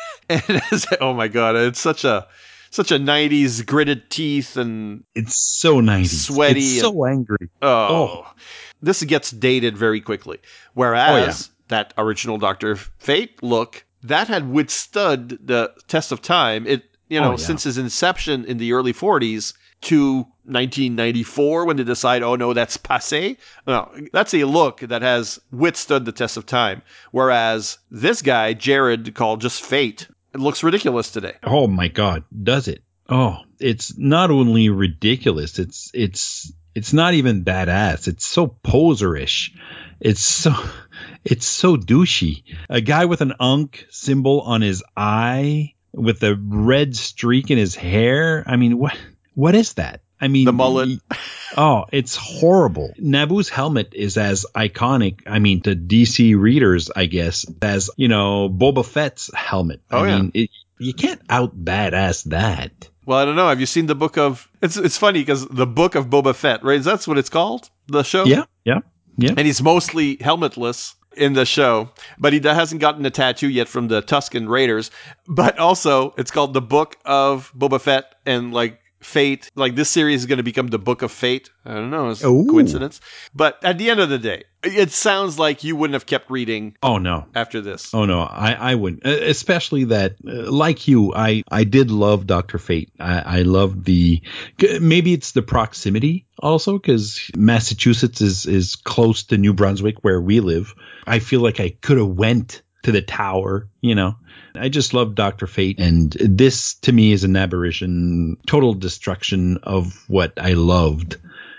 oh my God, it's such a 90s gritted teeth and it's so 90s, sweaty, it's so angry. This gets dated very quickly. Whereas that original Dr. Fate look that had withstood the test of time. Since his inception in the early 40s to 1994 when they decide, oh no, that's passé. No, that's a look that has withstood the test of time. Whereas this guy, Jared, called just Fate, it looks ridiculous today. Oh my God, does it? Oh, it's not only ridiculous, it's not even badass. It's so poserish. It's so douchey. A guy with an Ankh symbol on his eye with a red streak in his hair. I mean, what is that? I mean, the mullet. It's horrible. Naboo's helmet is as iconic, to DC readers, I guess, as, Boba Fett's helmet. You can't out badass that. Well, I don't know. Have you seen the book of... It's funny because the book of Boba Fett, right? That's what it's called? The show? Yeah. And he's mostly helmetless. in the show, but he hasn't gotten a tattoo yet from the Tusken Raiders. But also, it's called the Book of Boba Fett, and like Fate. Like this series is going to become the Book of Fate. I don't know, it's a coincidence. But at the end of the day, it sounds like you wouldn't have kept reading. Oh no! After this, oh no, I wouldn't. Especially that, like you, I did love Dr. Fate. I loved maybe it's the proximity also, because Massachusetts is close to New Brunswick where we live. I feel like I could have went to the tower, you know. I just love Dr. Fate, and this to me is an aberration, total destruction of what I loved.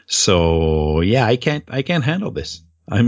So yeah, I can't handle this.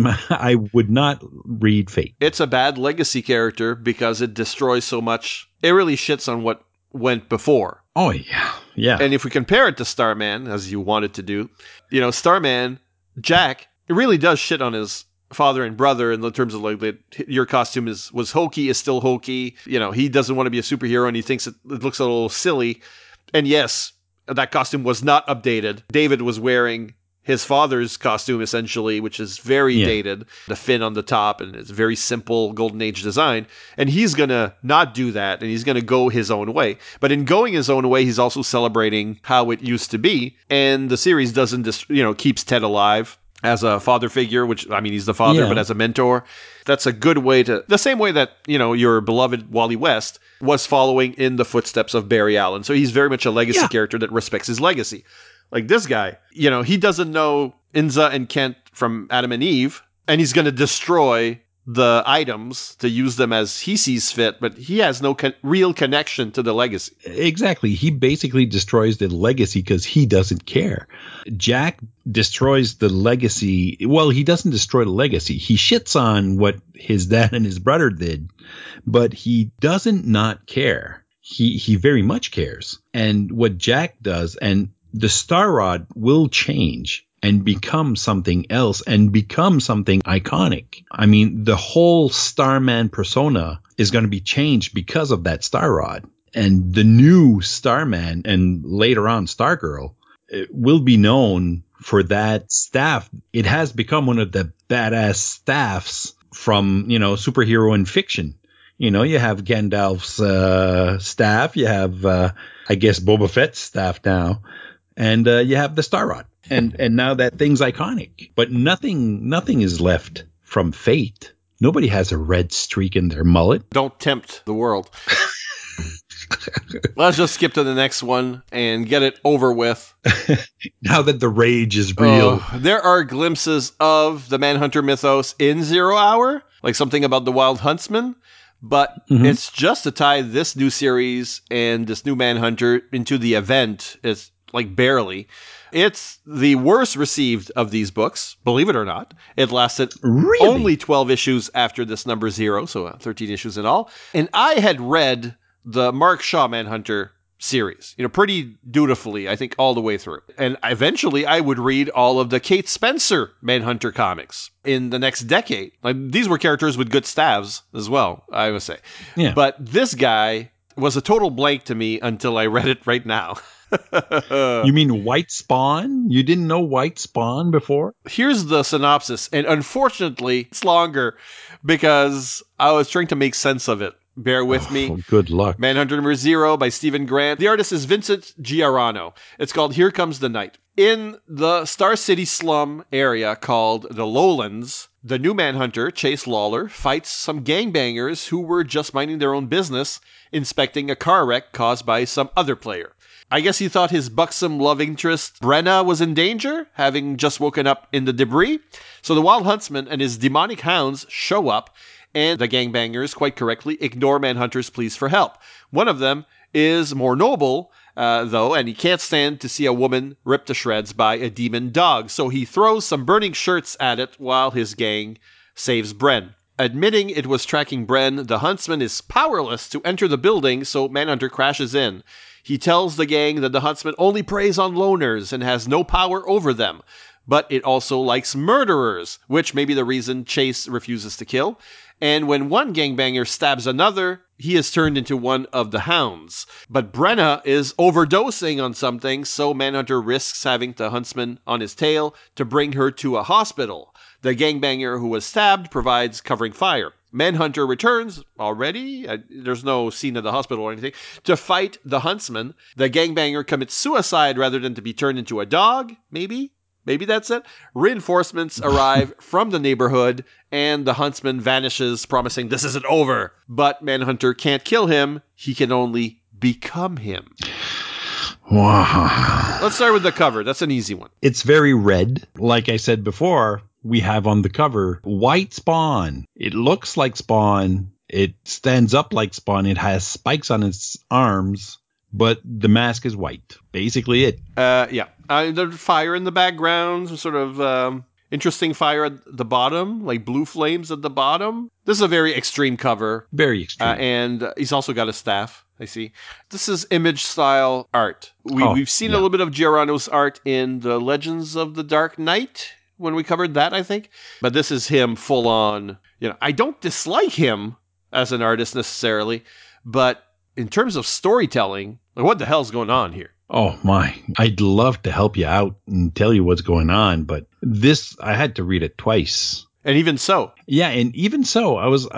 I would not read Fate. It's a bad legacy character because it destroys so much. It really shits on what went before. Oh yeah, yeah. And if we compare it to Starman, as you wanted to do, you know, Starman, Jack, it really does shit on his father and brother in the terms of like your costume was hokey, is still hokey. You know, he doesn't want to be a superhero and he thinks it looks a little silly. And yes, that costume was not updated. David was wearing his father's costume essentially, which is very dated. The fin on the top, and it's very simple Golden Age design. And he's going to not do that, and he's going to go his own way. But in going his own way, he's also celebrating how it used to be. And the series doesn't just, keeps Ted alive as a father figure, which, I mean, he's the father, but as a mentor. That's a good way the same way that, your beloved Wally West was following in the footsteps of Barry Allen. So he's very much a legacy character that respects his legacy. Like this guy, he doesn't know Inza and Kent from Adam and Eve, and he's going to destroy the items to use them as he sees fit, but he has no real connection to the legacy. Exactly. He basically destroys the legacy because he doesn't care. Jack destroys the legacy. Well, he doesn't destroy the legacy. He shits on what his dad and his brother did, but he doesn't not care. He very much cares. And what Jack does, and the Star Rod will change and become something else and become something iconic. I mean, the whole Starman persona is going to be changed because of that Star Rod. And the new Starman and later on Stargirl will be known for that staff. It has become one of the badass staffs from, superhero and fiction. You have Gandalf's staff. You have, I guess, Boba Fett's staff now. And you have the Star Rod. And now that thing's iconic. But nothing is left from Fate. Nobody has a red streak in their mullet. Don't tempt the world. Let's just skip to the next one and get it over with. Now that the rage is real. There are glimpses of the Manhunter mythos in Zero Hour, like something about the Wild Huntsman. But it's just to tie this new series and this new Manhunter into the event. It's like barely. It's the worst received of these books, believe it or not. It lasted only 12 issues after this number 0, so 13 issues in all. And I had read the Mark Shaw Manhunter series, pretty dutifully, I think, all the way through. And eventually I would read all of the Kate Spencer Manhunter comics in the next decade. Like, these were characters with good staves as well, I would say. Yeah. But this guy was a total blank to me until I read it right now. You mean White Spawn? You didn't know White Spawn before? Here's the synopsis, and unfortunately, it's longer because I was trying to make sense of it. Bear with me. Good luck. Manhunter number 0 by Stephen Grant. The artist is Vincent Giarano. It's called Here Comes the Night. In the Star City slum area called the Lowlands, the new Manhunter, Chase Lawler, fights some gangbangers who were just minding their own business, inspecting a car wreck caused by some other player. I guess he thought his buxom love interest, Brenna, was in danger, having just woken up in the debris. So the Wild Huntsman and his demonic hounds show up, and the gangbangers, quite correctly, ignore Manhunter's pleas for help. One of them is more noble, though, and he can't stand to see a woman ripped to shreds by a demon dog. So he throws some burning shirts at it while his gang saves Bren. Admitting it was tracking Bren, the Huntsman is powerless to enter the building, so Manhunter crashes in. He tells the gang that the Huntsman only preys on loners and has no power over them, but it also likes murderers, which may be the reason Chase refuses to kill. And when one gangbanger stabs another, he is turned into one of the hounds. But Brenna is overdosing on something, so Manhunter risks having the Huntsman on his tail to bring her to a hospital. The gangbanger who was stabbed provides covering fire. Manhunter returns already. There's no scene at the hospital or anything to fight the huntsman. The gangbanger commits suicide rather than to be turned into a dog. Maybe that's it. Reinforcements arrive from the neighborhood, and the huntsman vanishes, promising this isn't over. But Manhunter can't kill him. He can only become him. Wow. Let's start with the cover. That's an easy one. It's very red. Like I said before, we have on the cover white Spawn. It looks like Spawn. It stands up like Spawn. It has spikes on its arms, but the mask is white. Basically it. Yeah. The fire in the background, some sort of interesting fire at the bottom, like blue flames at the bottom. This is a very extreme cover. Very extreme. And he's also got a staff, I see. This is Image style art. We've seen a little bit of Giordano's art in the Legends of the Dark Knight when we covered that, I think. But this is him full on. I don't dislike him as an artist necessarily, but in terms of storytelling, like, what the hell's going on here? Oh my, I'd love to help you out and tell you what's going on, but this, I had to read it twice. And even so. Yeah, and even so,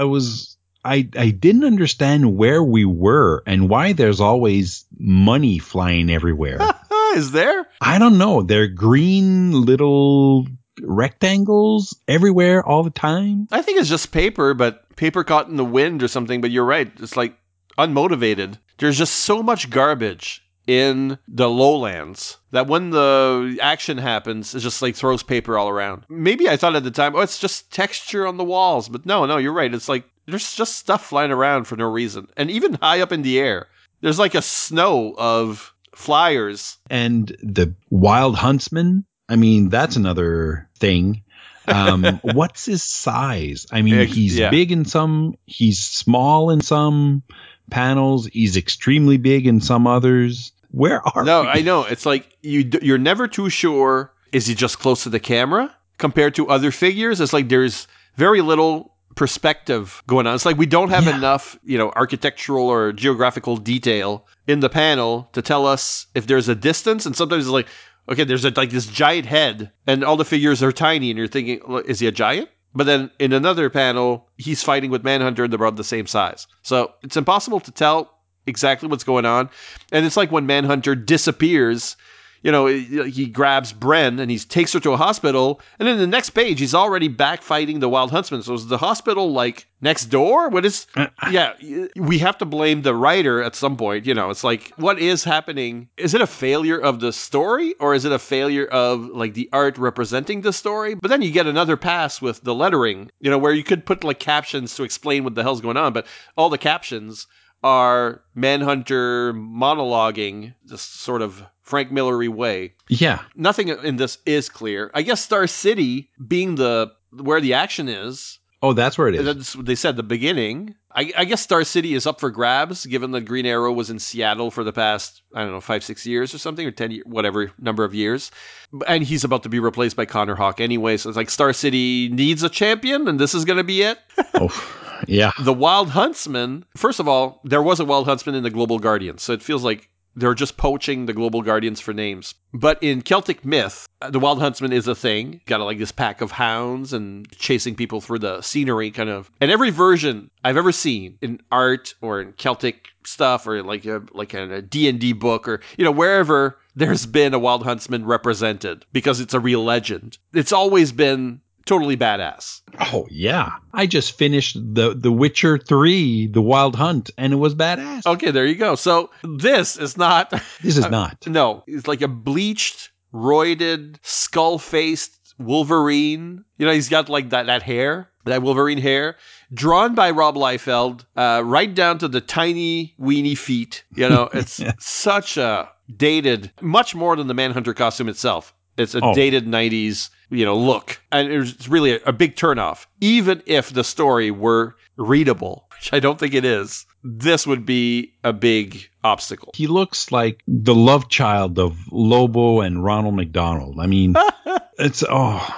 I didn't understand where we were and why there's always money flying everywhere. Is there? I don't know. They're green little rectangles everywhere all the time. I think it's just paper, but paper caught in the wind or something, but you're right. It's like unmotivated. There's just so much garbage in the lowlands that when the action happens, it just like throws paper all around. Maybe I thought at the time, it's just texture on the walls. But no, you're right. It's like there's just stuff flying around for no reason. And even high up in the air, there's like a snow of flyers. And the wild huntsman, I mean, that's another thing. What's his size? I mean, he's big in some, he's small in some panels, he's extremely big in some others. Where are we? I know. It's like you're never too sure. Is he just close to the camera compared to other figures? It's like there's very little perspective going on. It's like we don't have enough, architectural or geographical detail in the panel to tell us if there's a distance. And sometimes it's like, okay, there's like this giant head and all the figures are tiny and you're thinking, is he a giant? But then in another panel, he's fighting with Manhunter and they're about the same size. So it's impossible to tell exactly what's going on. And it's like when Manhunter disappears, he grabs Bren and he takes her to a hospital. And then the next page, he's already back fighting the Wild Huntsman. So is the hospital like next door? What is... Yeah, we have to blame the writer at some point. It's like, what is happening? Is it a failure of the story or is it a failure of like the art representing the story? But then you get another pass with the lettering, where you could put like captions to explain what the hell's going on. But all the captions are Manhunter monologuing this sort of Frank Miller-y way. Yeah. Nothing in this is clear. I guess Star City being where the action is. Oh, that's where it is. That's what they said at the beginning. I guess Star City is up for grabs, given that Green Arrow was in Seattle for the past, 5-6 years or something, or 10 years, whatever number of years. And he's about to be replaced by Connor Hawke anyway. So it's like Star City needs a champion, and this is going to be it. Yeah. The Wild Huntsman, first of all, there was a Wild Huntsman in the Global Guardians, so it feels like they're just poaching the Global Guardians for names. But in Celtic myth, the Wild Huntsman is a thing. Got like this pack of hounds and chasing people through the scenery kind of. And every version I've ever seen in art or in Celtic stuff or like a D&D book or, wherever there's been a Wild Huntsman represented because it's a real legend. It's always been totally badass. Oh, yeah. I just finished the Witcher 3, The Wild Hunt, and it was badass. Okay, there you go. So this is not... This is not. No, it's like a bleached, roided, skull-faced Wolverine. He's got like that hair, that Wolverine hair, drawn by Rob Liefeld, right down to the tiny, weeny feet. It's such a dated, much more than the Manhunter costume itself. It's a dated 90s, look. And it's really a big turnoff. Even if the story were readable, which I don't think it is, this would be a big obstacle. He looks like the love child of Lobo and Ronald McDonald. I mean, it's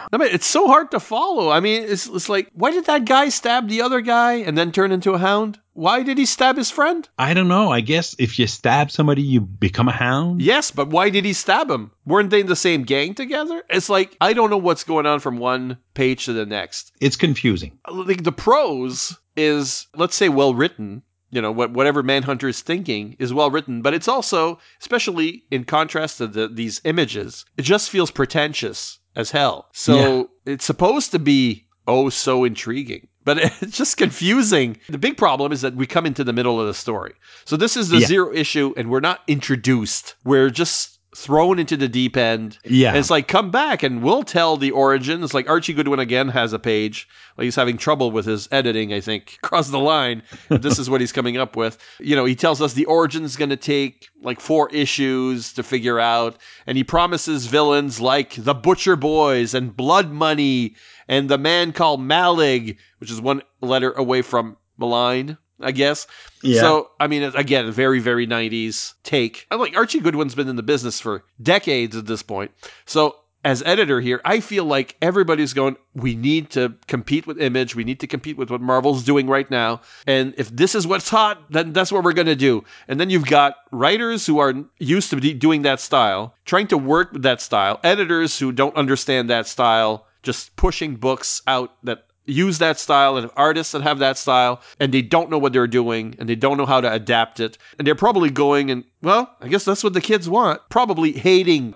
so hard to follow. I mean, it's like, why did that guy stab the other guy and then turn into a hound? why did he stab his friend? I don't know. I guess if you stab somebody, you become a hound. Yes, but why did he stab him? Weren't they in the same gang together? It's like, I don't know what's going on from one page to the next. It's confusing. Like, the prose is, let's say, well written. You know, whatever Manhunter is thinking is well written, but it's also, especially in contrast to these images, it just feels pretentious as hell. So It's supposed to be, so intriguing, but it's just confusing. The big problem is that we come into the middle of the story. So this is the zero issue, and we're not introduced. We're just thrown into the deep end. Yeah. And it's like, come back and we'll tell the origin. It's like Archie Goodwin again has a page. Like, he's having trouble with his editing, I think. Across the line. This is what he's coming up with. You know, he tells us the origin is going to take like 4 issues to figure out. And he promises villains like the Butcher Boys and Blood Money and the man called Malig, which is one letter away from Malign, I guess. Yeah. So, I mean, again, a very, very 90s take. I'm like, Archie Goodwin's been in the business for decades at this point. So, as editor here, I feel like everybody's going, we need to compete with Image. We need to compete with what Marvel's doing right now. And if this is what's hot, then that's what we're going to do. And then you've got writers who are used to doing that style, trying to work with that style, editors who don't understand that style, just pushing books out that use that style, and artists that have that style, and they don't know what they're doing, and they don't know how to adapt it. And they're probably going and, well, I guess that's what the kids want. Probably hating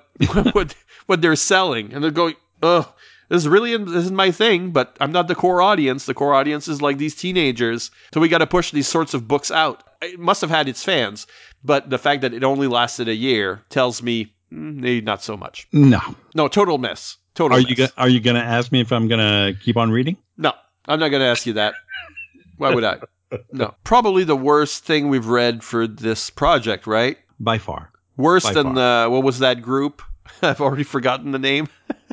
what they're selling. And they're going, oh, this isn't my thing, but I'm not the core audience. The core audience is like these teenagers. So we got to push these sorts of books out. It must have had its fans, but the fact that it only lasted a year tells me maybe not so much. No, total mess. Total mess. Are you going to ask me if I'm going to keep on reading? No, I'm not going to ask you that. Why would I? No. Probably the worst thing we've read for this project, right? By far. Worse than, what was that group? I've already forgotten the name.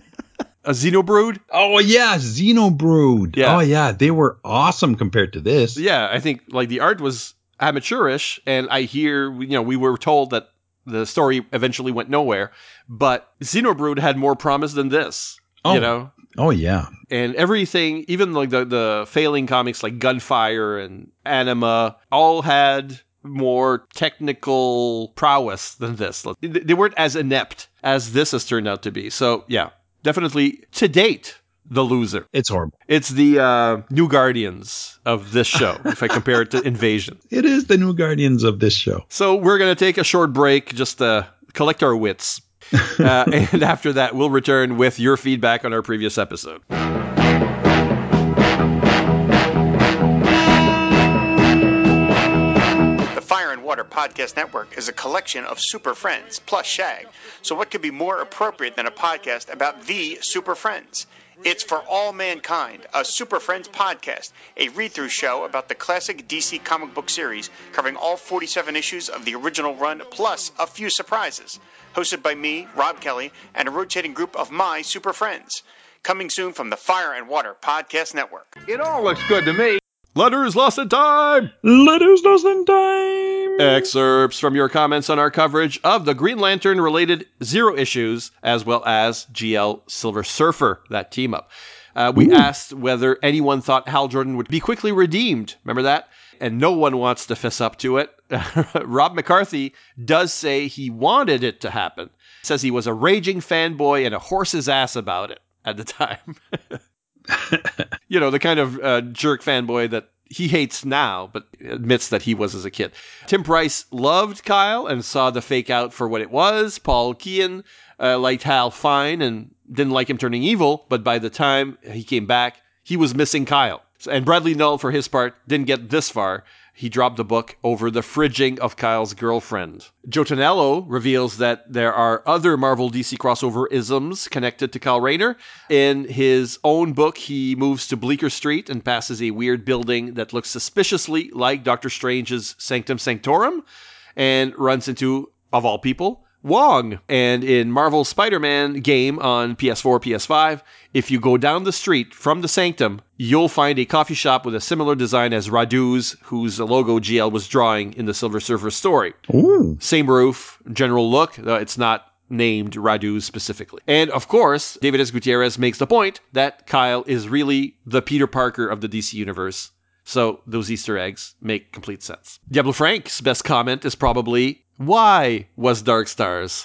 A Xenobrood? Oh, yeah, Xenobrood. Yeah. Oh, yeah, they were awesome compared to this. Yeah, I think like the art was amateurish, and I hear, we were told that the story eventually went nowhere, but Xenobrood had more promise than this, you know? Oh, yeah. And everything, even like the failing comics like Gunfire and Anima, all had more technical prowess than this. They weren't as inept as this has turned out to be. So, yeah, definitely, to date, the loser. It's horrible. It's the New Guardians of this show, if I compare it to Invasion. It is the New Guardians of this show. So we're going to take a short break just to collect our wits. And after that, we'll return with your feedback on our previous episode. Fire and Water Podcast Network is a collection of Super Friends plus Shag. So what could be more appropriate than a podcast about the Super Friends? It's For All Mankind, a Super Friends podcast, a read-through show about the classic DC comic book series, covering all 47 issues of the original run, plus a few surprises. Hosted by me, Rob Kelly, and a rotating group of my Super Friends. Coming soon from the Fire and Water Podcast Network. It all looks good to me. Letters Lost in Time! Letters Lost in Time! Excerpts from your comments on our coverage of the Green Lantern-related Zero issues, as well as GL Silver Surfer, that team-up. We asked whether anyone thought Hal Jordan would be quickly redeemed. Remember that? And no one wants to fess up to it. Rob McCarthy does say he wanted it to happen. Says he was a raging fanboy and a horse's ass about it at the time. The kind of jerk fanboy that he hates now, but admits that he was as a kid. Tim Price loved Kyle and saw the fake out for what it was. Paul Kean liked Hal fine and didn't like him turning evil, but by the time he came back, he was missing Kyle. And Bradley Null, for his part, didn't get this far. He dropped the book over the fridging of Kyle's girlfriend. Joe Tonello reveals that there are other Marvel DC crossover isms connected to Kyle Rayner. In his own book, he moves to Bleecker Street and passes a weird building that looks suspiciously like Doctor Strange's Sanctum Sanctorum and runs into, of all people, Wong. And in Marvel's Spider-Man game on PS4, PS5, if you go down the street from the Sanctum, you'll find a coffee shop with a similar design as Radu's, whose logo GL was drawing in the Silver Surfer story. Ooh. Same roof, general look. It's not named Radu's specifically. And of course, David S. Gutierrez makes the point that Kyle is really the Peter Parker of the DC universe. So those Easter eggs make complete sense. Diablo Frank's best comment is probably, why was Dark Stars?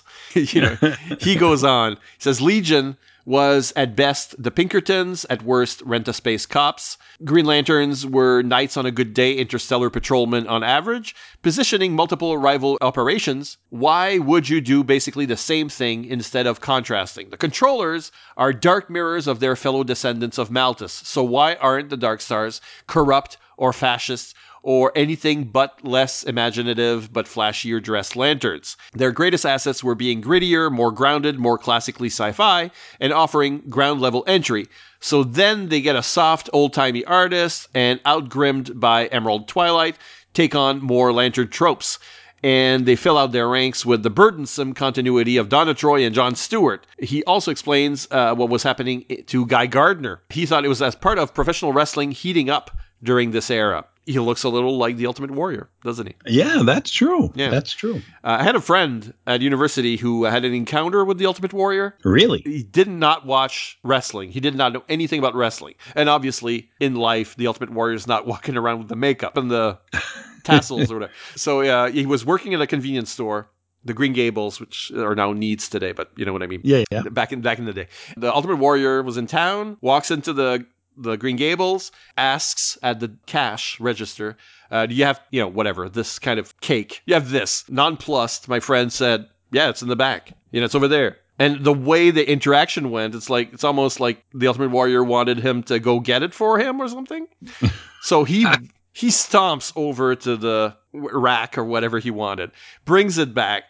He goes on. He says, Legion was at best the Pinkertons, at worst rent-a-space cops. Green Lanterns were knights on a good day, interstellar patrolmen on average, positioning multiple rival operations. Why would you do basically the same thing instead of contrasting? The Controllers are dark mirrors of their fellow descendants of Malthus, so why aren't the Dark Stars corrupt or fascists or anything but less imaginative but flashier dressed lanterns? Their greatest assets were being grittier, more grounded, more classically sci-fi, and offering ground-level entry. So then they get a soft, old-timey artist, and outgrimmed by Emerald Twilight, take on more lantern tropes. And they fill out their ranks with the burdensome continuity of Donna Troy and Jon Stewart. He also explains what was happening to Guy Gardner. He thought it was as part of professional wrestling heating up during this era. He looks a little like the Ultimate Warrior, doesn't he? Yeah, that's true. Yeah. That's true. I had a friend at university who had an encounter with the Ultimate Warrior. Really? He did not watch wrestling. He did not know anything about wrestling. And obviously, in life, the Ultimate Warrior is not walking around with the makeup and the tassels or whatever. So he was working at a convenience store, the Green Gables, which are now Needs today, but you know what I mean. Yeah. Back in the day. The Ultimate Warrior was in town, walks into the Green Gables, asks at the cash register, do you have, whatever, this kind of cake? You have this. Nonplussed, my friend said, yeah, it's in the back. It's over there. And the way the interaction went, it's almost like the Ultimate Warrior wanted him to go get it for him or something. So he stomps over to the rack or whatever he wanted, brings it back,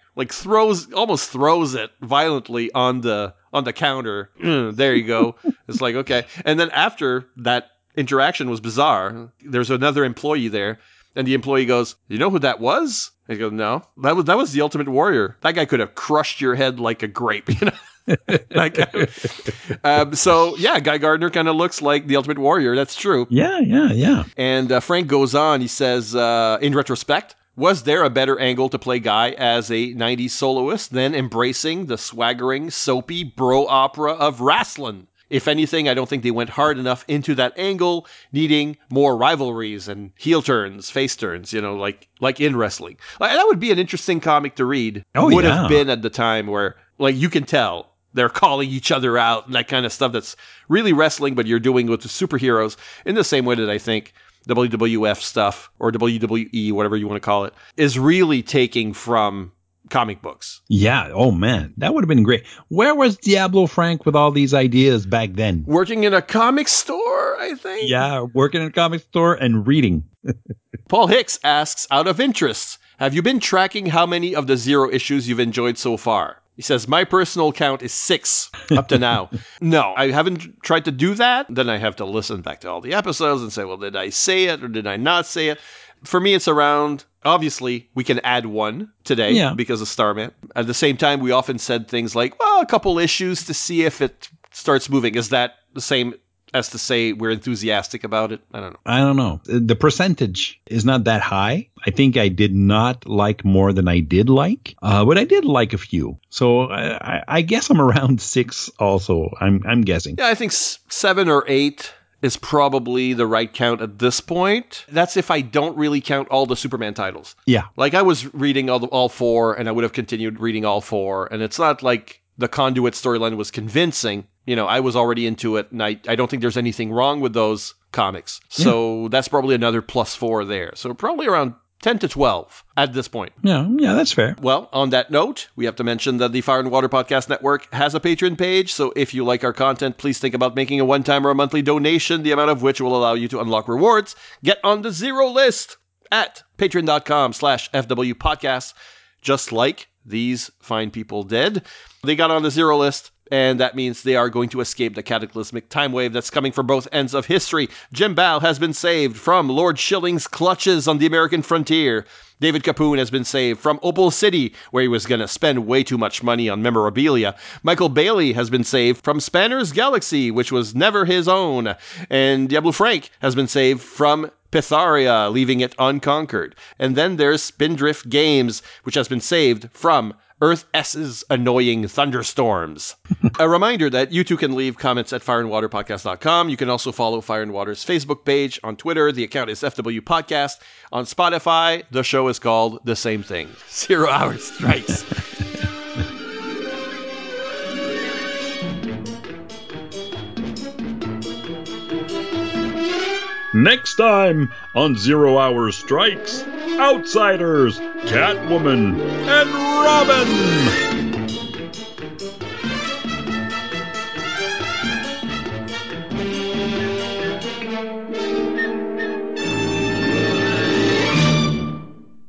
almost throws it violently on the counter. There you go. It's like, okay. And then after that interaction was bizarre, there's another employee there, and the employee goes, you know who that was? And he goes, no, that was the Ultimate Warrior. That guy could have crushed your head like a grape, So yeah, Guy Gardner kind of looks like the Ultimate Warrior. That's true. Yeah. And Frank goes on. He says, in retrospect, was there a better angle to play Guy as a 90s soloist than embracing the swaggering, soapy bro opera of wrestling? If anything, I don't think they went hard enough into that angle, needing more rivalries and heel turns, face turns, like in wrestling. That would be an interesting comic to read. Would have been at the time where, you can tell they're calling each other out and that kind of stuff that's really wrestling, but you're doing with the superheroes in the same way that I think WWF stuff, or WWE, whatever you want to call it, is really taking from comic books. Yeah. Oh, man. That would have been great. Where was Diablo Frank with all these ideas back then? Working in a comic store, I think. Yeah, working in a comic store and reading. Paul Hicks asks, out of interest, have you been tracking how many of the Zero issues you've enjoyed so far? He says, my personal count is 6 up to now. No, I haven't tried to do that. Then I have to listen back to all the episodes and say, well, did I say it or did I not say it? For me, it's around, obviously, we can add 1 today because of Starman. At the same time, we often said things like, well, a couple issues to see if it starts moving. Is that the same as to say we're enthusiastic about it? I don't know. The percentage is not that high. I think I did not like more than I did like, but I did like a few. So I guess I'm around 6 also, I'm guessing. Yeah, I think 7 or 8 is probably the right count at this point. That's if I don't really count all the Superman titles. Yeah. I was reading all 4, and I would have continued reading all 4, and it's not like the Conduit storyline was convincing. I was already into it, and I don't think there's anything wrong with those comics. So that's probably another +4 there. So probably around 10 to 12 at this point. Yeah, that's fair. Well, on that note, we have to mention that the Fire and Water Podcast Network has a Patreon page, so if you like our content, please think about making a one-time or a monthly donation, the amount of which will allow you to unlock rewards. Get on the Zero list at patreon.com/FW Podcast, just like these fine people did. They got on the Zero list, and that means they are going to escape the cataclysmic time wave that's coming from both ends of history. Jim Bow has been saved from Lord Schilling's clutches on the American frontier. David Capoon has been saved from Opal City, where he was going to spend way too much money on memorabilia. Michael Bailey has been saved from Spanner's Galaxy, which was never his own. And Diablo Frank has been saved from Pytharia, leaving it unconquered. And then there's Spindrift Games, which has been saved from Earth S's annoying thunderstorms. A reminder that you too can leave comments at fireandwaterpodcast.com. You can also follow Fire and Water's Facebook page. On Twitter, the account is FW Podcast. On Spotify, the show is called the same thing, 0 Hour Strikes. Next time on 0 Hour Strikes, Outsiders, Catwoman, and Robin!